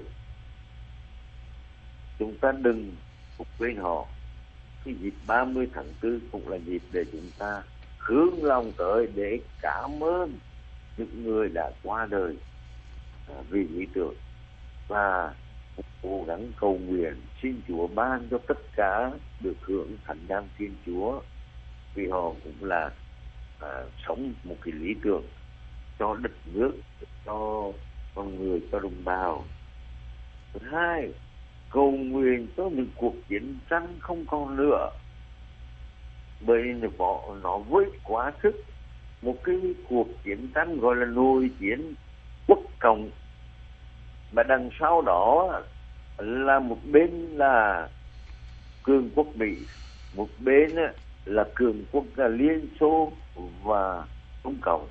Chúng ta đừng quên họ. Cái dịp ba mươi tháng tư cũng là dịp để chúng ta hướng lòng tới để cảm ơn những người đã qua đời vì lý tưởng, và cố gắng cầu nguyện xin Chúa ban cho tất cả được hưởng thánh nhang Thiên Chúa, vì họ cũng là à, sống một cái lý tưởng cho đất nước, cho con người, cho đồng bào. Thứ hai, cầu nguyện cho những cuộc chiến tranh không còn nữa, bởi nó, nó với quá sức. Một cái cuộc chiến tranh gọi là nội chiến quốc cộng, mà đằng sau đó là một bên là cường quốc Mỹ, một bên là cường quốc là Liên Xô và Trung Cộng,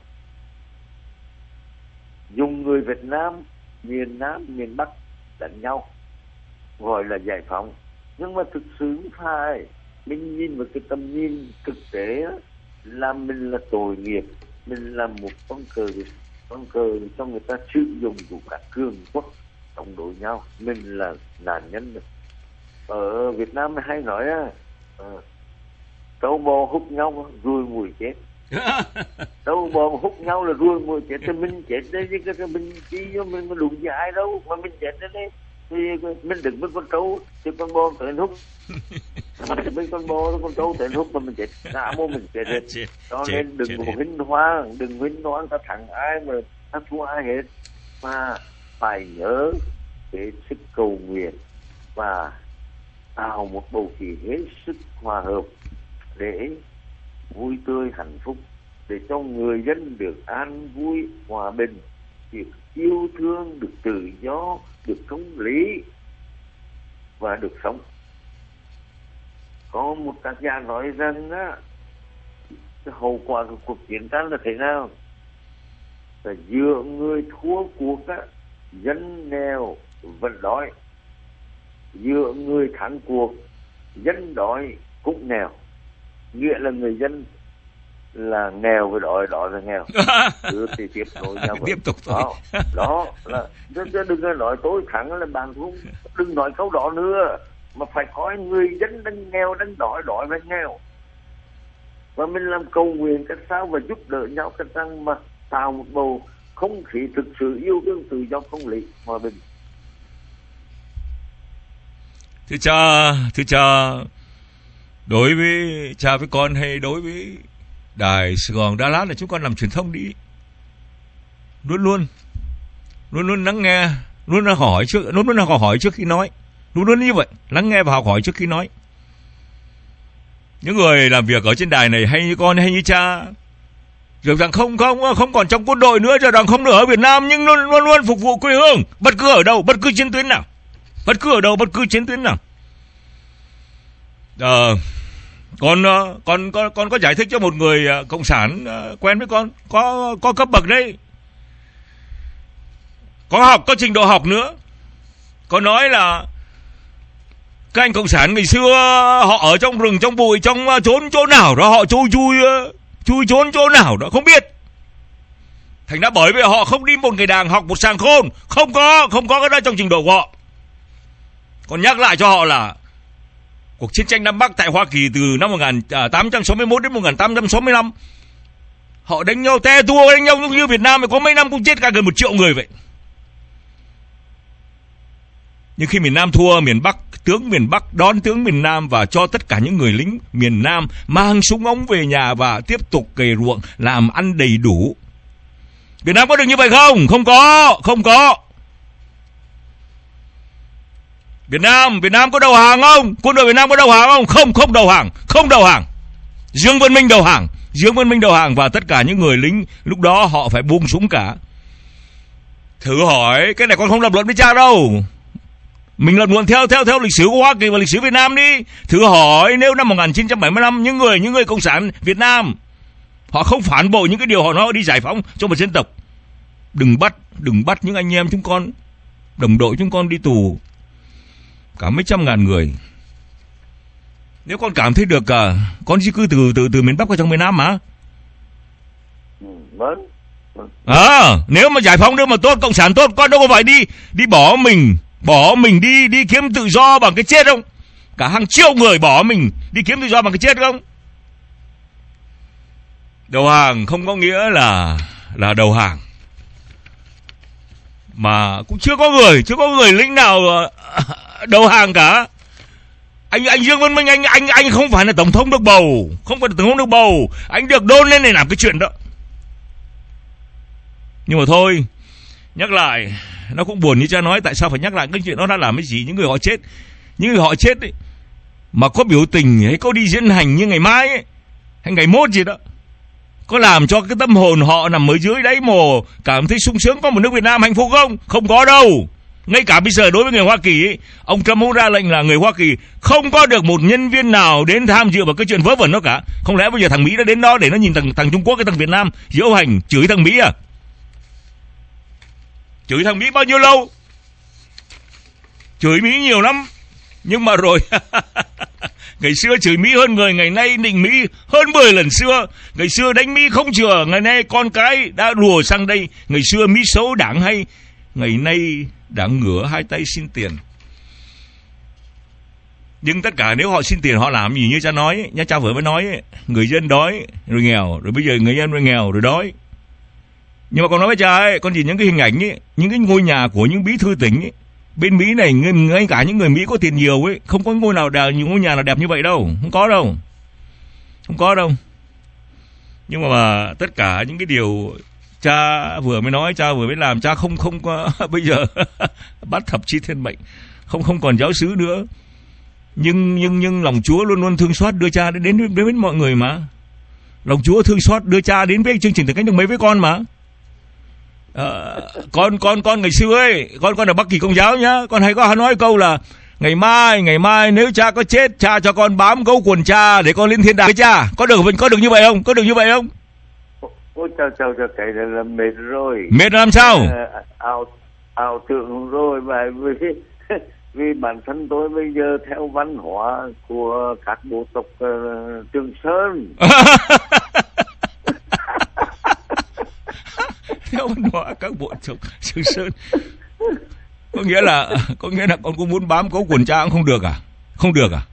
dùng người Việt Nam, miền Nam, miền Bắc đánh nhau, gọi là giải phóng. Nhưng mà thực sự phải mình nhìn vào cái tầm nhìn thực tế là mình là tội nghiệp, mình là một con cờ, con cờ cho người ta sử dụng của các cường quốc chống đối nhau. Mình là nạn nhân. Ở Việt Nam hay nói á, trâu bò hút nhau ruồi muỗi chết. Trâu bò hút nhau là ruồi muỗi chết, thì mình chết đấy chứ cái mình chi cho mình có đụng với ai đâu mà mình chết đấy. Thì mình đừng với con trâu thì con bò tới hút, bên con bò con trâu tới hút mà mình chết ngã mô mình chết hết. Cho nên đừng có huynh hoang, đừng huynh hoang ta thắng ai mà ta thua ai hết, mà phải nhớ cái sức cầu nguyện và tạo một bầu khí hết sức hòa hợp để vui tươi hạnh phúc, để cho người dân được an vui hòa bình. việc yêu thương, được tự do, được công lý và được sống. Có một tác giả nói rằng á, cái hậu quả của cuộc chiến tranh là thế nào? Là giữa người thua cuộc á, dân nghèo vẫn đói, giữa người thắng cuộc dân đói cũng nghèo. Nghĩa là người dân là nghèo với đói, đói là nghèo, cứ thì tiếp nối nhau tiếp tục thôi. Đó, đó là đừng có nói tôi thắng là bạn không, đừng nói câu đó nữa, mà phải coi người dân đang nghèo, đang đói, đói và nghèo, và mình làm cầu nguyện cách sao và giúp đỡ nhau cách rằng mà tạo một bầu không khí thực sự yêu thương, tự do, công lý, hòa bình. Thưa cha, thưa cha, đối với cha với con hay đối với Đài Sài Gòn Đà Lạt là chúng con làm truyền thông đi, luôn luôn luôn luôn lắng nghe, luôn luôn hỏi trước, luôn luôn học hỏi trước khi nói, luôn luôn như vậy, lắng nghe và học hỏi trước khi nói. Những người làm việc ở trên đài này hay như con hay như cha, rồi rằng không không không còn trong quân đội nữa, rồi rằng không được ở Việt Nam, nhưng luôn luôn luôn phục vụ quê hương, bất cứ ở đâu, bất cứ chiến tuyến nào, bất cứ ở đâu, bất cứ chiến tuyến nào. Ờ, con con con con có giải thích cho một người cộng sản quen với con, có có cấp bậc đấy, có học, có trình độ học nữa. Con nói là các anh cộng sản ngày xưa họ ở trong rừng, trong bụi, trong trốn chỗ nào đó, họ chui chui chui trốn chỗ nào đó không biết. Thành ra bởi vì họ không đi một ngày đàng học một sàng khôn, không có không có cái đó trong trình độ của họ. Còn nhắc lại cho họ là cuộc chiến tranh Nam Bắc tại Hoa Kỳ từ năm một nghìn tám trăm sáu mươi mốt đến một nghìn tám trăm sáu mươi lăm, họ đánh nhau te tua, đánh nhau như Việt Nam, có mấy năm cũng chết cả gần một triệu người vậy. Nhưng khi miền Nam thua, miền Bắc, tướng miền Bắc đón tướng miền Nam và cho tất cả những người lính miền Nam mang súng ống về nhà và tiếp tục cày ruộng, làm ăn đầy đủ. Việt Nam có được như vậy không? Không có, không có. Việt Nam, Việt Nam có đầu hàng không? Quân đội Việt Nam có đầu hàng không? Không, không đầu hàng, không đầu hàng. Dương Văn Minh đầu hàng, Dương Văn Minh đầu hàng và tất cả những người lính lúc đó họ phải buông súng cả. Thử hỏi, cái này con không lập luận với cha đâu. Mình lập luận theo theo theo lịch sử của Hoa Kỳ và lịch sử Việt Nam đi. Thử hỏi nếu năm một nghìn chín trăm bảy mươi lăm những người những người cộng sản Việt Nam họ không phản bội những cái điều họ nói đi giải phóng cho một dân tộc, đừng bắt đừng bắt những anh em chúng con, đồng đội chúng con đi tù cả mấy trăm ngàn người. Nếu con cảm thấy được cả, con di cư từ từ từ miền Bắc qua trong miền Nam mà. Vâng. À, nếu mà giải phóng nếu mà tốt, cộng sản tốt, con đâu có phải đi đi bỏ mình bỏ mình đi đi kiếm tự do bằng cái chết không? Cả hàng triệu người bỏ mình đi kiếm tự do bằng cái chết không? Đầu hàng không có nghĩa là là đầu hàng, mà cũng chưa có người chưa có người lính nào đầu hàng cả. Anh anh Dương Văn Minh, anh anh anh không phải là tổng thống được bầu, không phải là tổng thống được bầu, anh được đôn lên để làm cái chuyện đó. Nhưng mà thôi, nhắc lại nó cũng buồn như cha nói, tại sao phải nhắc lại cái chuyện đó, đã làm cái gì? Những người họ chết, những người họ chết ấy, mà có biểu tình hay có đi diễn hành như ngày mai ấy, hay ngày mốt gì đó, có làm cho cái tâm hồn họ nằm ở dưới đáy mồ cảm thấy sung sướng có một nước Việt Nam hạnh phúc không? Không có đâu. Ngay cả bây giờ đối với người Hoa Kỳ ấy, ông Trump cũng ra lệnh là người Hoa Kỳ không có được một nhân viên nào đến tham dự vào cái chuyện vớ vẩn đó cả. Không lẽ bây giờ thằng Mỹ đã đến đó để nó nhìn thằng, thằng Trung Quốc, cái thằng Việt Nam diễu hành chửi thằng Mỹ à? Chửi thằng Mỹ bao nhiêu lâu? Chửi Mỹ nhiều lắm. Nhưng mà rồi ngày xưa chửi Mỹ hơn người, ngày nay nịnh Mỹ hơn mười lần xưa. Ngày xưa đánh Mỹ không chừa, ngày nay con cái đã đùa sang đây. Ngày xưa Mỹ xấu đảng hay, ngày nay đảng ngửa hai tay xin tiền. Nhưng tất cả nếu họ xin tiền họ làm gì như cha nói, nha cha vừa mới nói, người dân đói rồi nghèo, rồi bây giờ người dân rồi nghèo rồi đói. Nhưng mà con nói với cha ấy, con nhìn những cái hình ảnh ấy, những cái ngôi nhà của những bí thư tỉnh ấy, bên Mỹ này, ngay cả những người Mỹ có tiền nhiều ấy, không có ngôi nào đẹp, những ngôi nhà nào đẹp như vậy đâu, không có đâu, không có đâu. Nhưng mà, mà tất cả những cái điều cha vừa mới nói, cha vừa mới làm, cha không không có bây giờ bắt thập chi thiên mệnh, không không còn giáo xứ nữa. Nhưng nhưng nhưng lòng Chúa luôn luôn thương xót đưa cha đến đến, đến với mọi người mà. Lòng Chúa thương xót đưa cha đến với chương trình Từ Cánh Đồng Mây với con mà. À, con con con ngày xưa ấy, con con ở Bắc Kỳ Công giáo nhá, con hay có nói câu là ngày mai ngày mai nếu cha có chết, cha cho con bám gấu quần cha để con lên thiên đàng với cha. Có được có được như vậy không? Có được như vậy không? Ôi chào chào chào, cái này là mệt rồi. Mệt làm sao? À, ảo ảo tưởng rồi, bởi vì vì bản thân tôi bây giờ theo văn hóa của các bộ tộc uh, Trường Sơn. Theo văn hóa các bộ tộc Trường Sơn, có nghĩa là có nghĩa là con có muốn bám gấu quần cha cũng không được à? Không được à?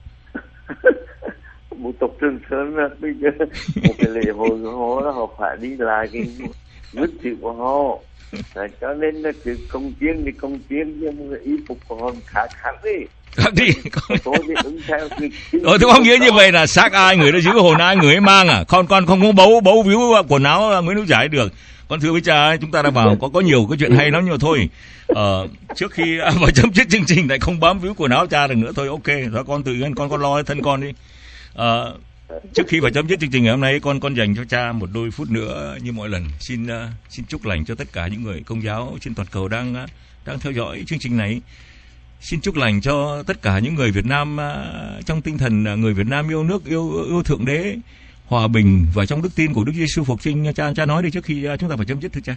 Bộ tộc Trường Sơn là bây giờ một cái lễ hội của họ, họ phải đi lại cái vứt chữ của họ. Đấy, cho nên là chữ công chiên thì công chiên, nhưng mà y phục của họ khác hẳn đi. Khác đi. Tôi thì ứng theo cái... Ờ, tôi không nghĩa như vậy là xác ai người đó giữ hồn ai người ấy mang à? Con con không có bấu bấu víu quần áo Nguyễn Hữu Giải được. Con thưa với cha, chúng ta đã vào có có nhiều cái chuyện hay lắm, nhưng mà thôi. Ờ, trước khi à, vào chấm dứt chương trình lại không bám víu quần áo cha được nữa thôi, ok. Rồi con tự con con lo thân con đi. Ờ, trước khi phải chấm dứt chương trình ngày hôm nay, con con dành cho cha một đôi phút nữa như mọi lần. Xin uh, xin chúc lành cho tất cả những người Công giáo trên toàn cầu đang uh, đang theo dõi chương trình này. Xin chúc lành cho tất cả những người Việt Nam uh, trong tinh thần uh, người Việt Nam yêu nước, yêu yêu Thượng Đế, hòa bình và trong đức tin của Đức Giêsu phục sinh. Cha cha nói đi trước khi uh, chúng ta phải chấm dứt thưa cha.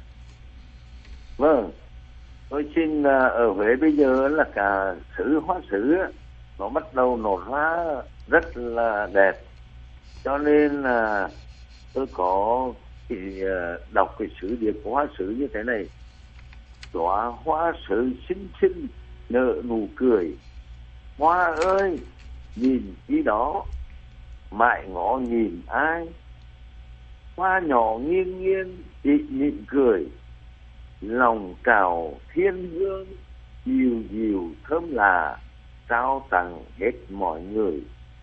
Vâng, tôi xin uh, ở Huế bây giờ là cả sứ hóa sứ nó bắt đầu nổ ra rất là đẹp. Cho nên là tôi có thì đọc cái sử điệp của hóa sử như thế này: đóa hoa sử xinh xinh nở nụ cười, hoa ơi nhìn chi đó mãi ngó nhìn ai, hoa nhỏ nghiêng nghiêng chị nhịn cười, lòng trào thiên hương dịu dịu thơm lạ trao tặng hết mọi người.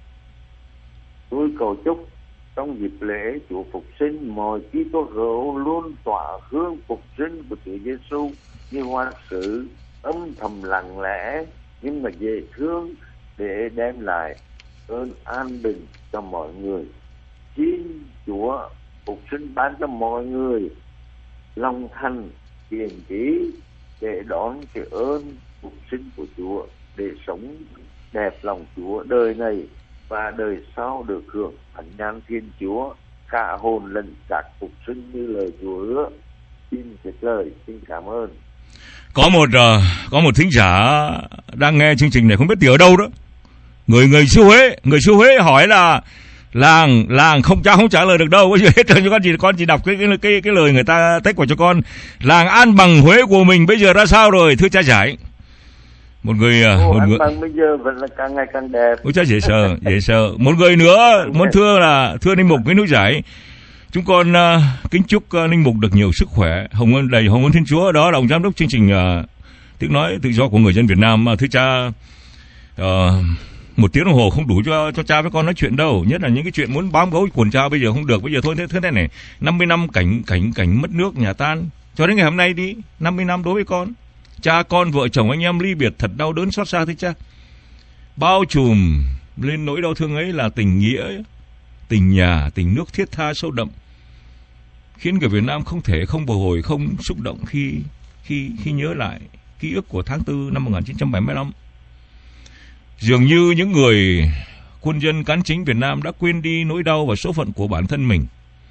Tôi cầu chúc trong dịp lễ Chúa phục sinh, mọi Kitô hữu luôn tỏa hương phục sinh của Chúa Giêsu như hoa sứ âm thầm lặng lẽ nhưng mà dễ thương, để đem lại ơn an bình cho mọi người. Xin Chúa phục sinh ban cho mọi người lòng thành kiên trí để đón cái ơn phục sinh của Chúa, để sống đẹp lòng Chúa đời này và đời sau được hưởng thánh nhan Thiên Chúa, cả hồn lẫn xác phục sinh như lời Chúa hứa. Xin kết lời, xin cảm ơn. Có một uh, có một thính giả đang nghe chương trình này không biết từ ở đâu đó, người người xứ Huế, người xứ Huế hỏi là làng làng không cha không trả lời được đâu, có gì hết rồi, cho con chỉ con chỉ đọc cái cái cái cái lời người ta tách vào cho con. Làng An Bằng Huế của mình bây giờ ra sao rồi thưa cha Giải? Một người Ô, một người bằng bây giờ vẫn là càng ngày càng đẹp. Ôi cha dễ sợ, dễ sợ. Một người nữa muốn thưa là thưa linh mục Nguyễn Hữu Giải, chúng con uh, kính chúc uh, linh mục được nhiều sức khỏe, hồng ân đầy hồng ân Thiên Chúa. Đó là ông giám đốc chương trình uh, tiếng nói tự do của người dân Việt Nam. Uh, thưa cha, uh, một tiếng đồng hồ không đủ cho cho cha với con nói chuyện đâu, nhất là những cái chuyện muốn bám gấu quần cha bây giờ không được. Bây giờ thôi thế thế này này, năm mươi năm cảnh cảnh cảnh mất nước nhà tan cho đến ngày hôm nay đi, năm mươi năm đối với con. Cha con vợ chồng anh em ly biệt thật đau đớn xót xa thế cha. Bao trùm lên nỗi đau thương ấy là tình nghĩa, tình nhà, tình nước thiết tha sâu đậm, khiến người Việt Nam không thể không bồi hồi, không xúc động khi khi khi nhớ lại ký ức của tháng tư năm một nghìn chín trăm bảy mươi lăm. Dường như những người quân dân cán chính Việt Nam đã quên đi nỗi đau và số phận của bản thân mình.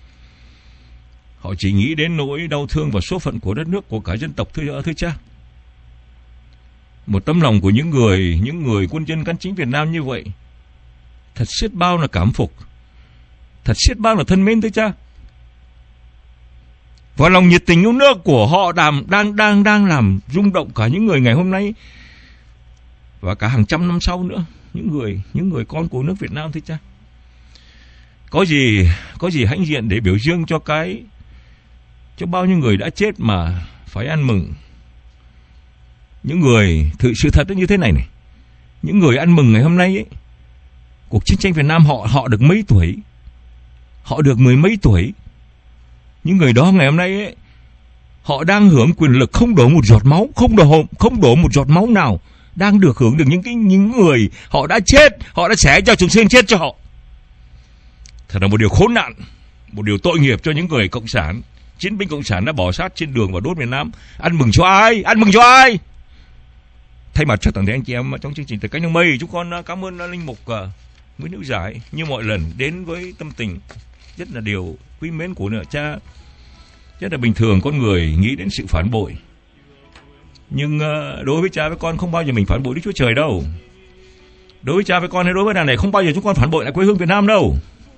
Họ chỉ nghĩ đến nỗi đau thương và số phận của đất nước, của cả dân tộc thưa thưa cha. Một tấm lòng của những người những người quân dân cán chính Việt Nam như vậy thật xiết bao là cảm phục, thật xiết bao là thân mến thưa cha. Và lòng nhiệt tình yêu nước của họ đang đang đang đang làm rung động cả những người ngày hôm nay và cả hàng trăm năm sau nữa, những người những người con của nước Việt Nam thưa cha. Có gì có gì hãnh diện để biểu dương cho cái cho bao nhiêu người đã chết mà phải ăn mừng. Những người thực sự thật như thế này này, những người ăn mừng ngày hôm nay ấy, cuộc chiến tranh Việt Nam họ họ được mấy tuổi, họ được mười mấy tuổi. Những người đó ngày hôm nay ấy, họ đang hưởng quyền lực không đổ một giọt máu, không đổ không đổ một giọt máu nào, đang được hưởng được những cái những người họ đã chết, họ đã xé cho Trường Sơn chết cho họ. Thật là một điều khốn nạn, một điều tội nghiệp cho những người cộng sản chiến binh cộng sản đã bỏ xác trên đường và đốt miền Nam. Ăn mừng cho ai? Ăn mừng cho ai? Thay mặt cho toàn thể anh chị em trong chương trình Từ Cánh Đồng Mây, chúng con cảm ơn linh mục Nguyễn Hữu Giải như mọi lần đến với tâm tình rất là điều quý mến của nợ cha. Rất là bình thường con người nghĩ đến sự phản bội, nhưng đối với cha với con không bao giờ mình phản bội Đức Chúa Trời đâu. Đối với cha với con hay đối với đàn này không bao giờ chúng con phản bội lại quê hương Việt Nam đâu.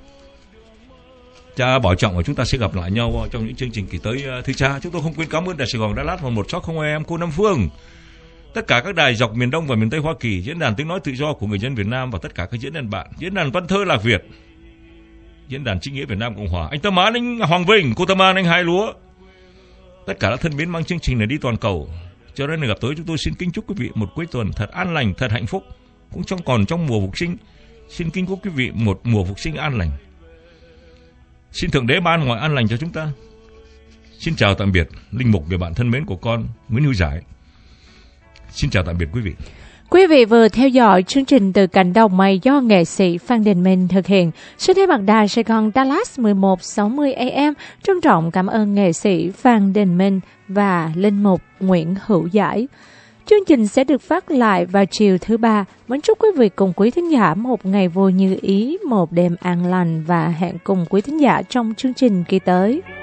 Cha bảo trọng và chúng ta sẽ gặp lại nhau trong những chương trình kỳ tới. Thưa cha, chúng tôi không quên cảm ơn Đài Sài Gòn Đà Lạt và một sáu không a em cô Nam Phương, tất cả các đài dọc miền Đông và miền Tây Hoa Kỳ, diễn đàn tiếng nói tự do của người dân Việt Nam và tất cả các diễn đàn bạn, diễn đàn Văn Thơ Lạc Việt, diễn đàn Chính nghĩa Việt Nam Cộng Hòa, anh Tâm Án, anh Hoàng Vinh, cô Tâm An, anh Hai Lúa, tất cả đã thân mến mang chương trình này đi toàn cầu. Cho đến ngày gặp tới, chúng tôi xin kính chúc quý vị một cuối tuần thật an lành, thật hạnh phúc. Cũng trong còn trong mùa phục sinh, xin kính chúc quý vị một mùa phục sinh an lành. Xin Thượng Đế ban mọi an lành cho chúng ta. Xin chào tạm biệt linh mục người bạn thân mến của con Nguyễn Hữu Giải. Xin chào tạm biệt quý vị. Quý vị vừa theo dõi chương trình Từ Cánh Đồng Mây do nghệ sĩ Phan Đình Minh thực hiện. Xin thay mặt đài Sài Gòn Dallas mười một sáu mươi a em trân trọng cảm ơn nghệ sĩ Phan Đình Minh và linh mục Nguyễn Hữu Giải. Chương trình sẽ được phát lại vào chiều thứ ba. Mến chúc quý vị cùng quý thính giả một ngày vui như ý, một đêm an lành và hẹn cùng quý thính giả trong chương trình kỳ tới.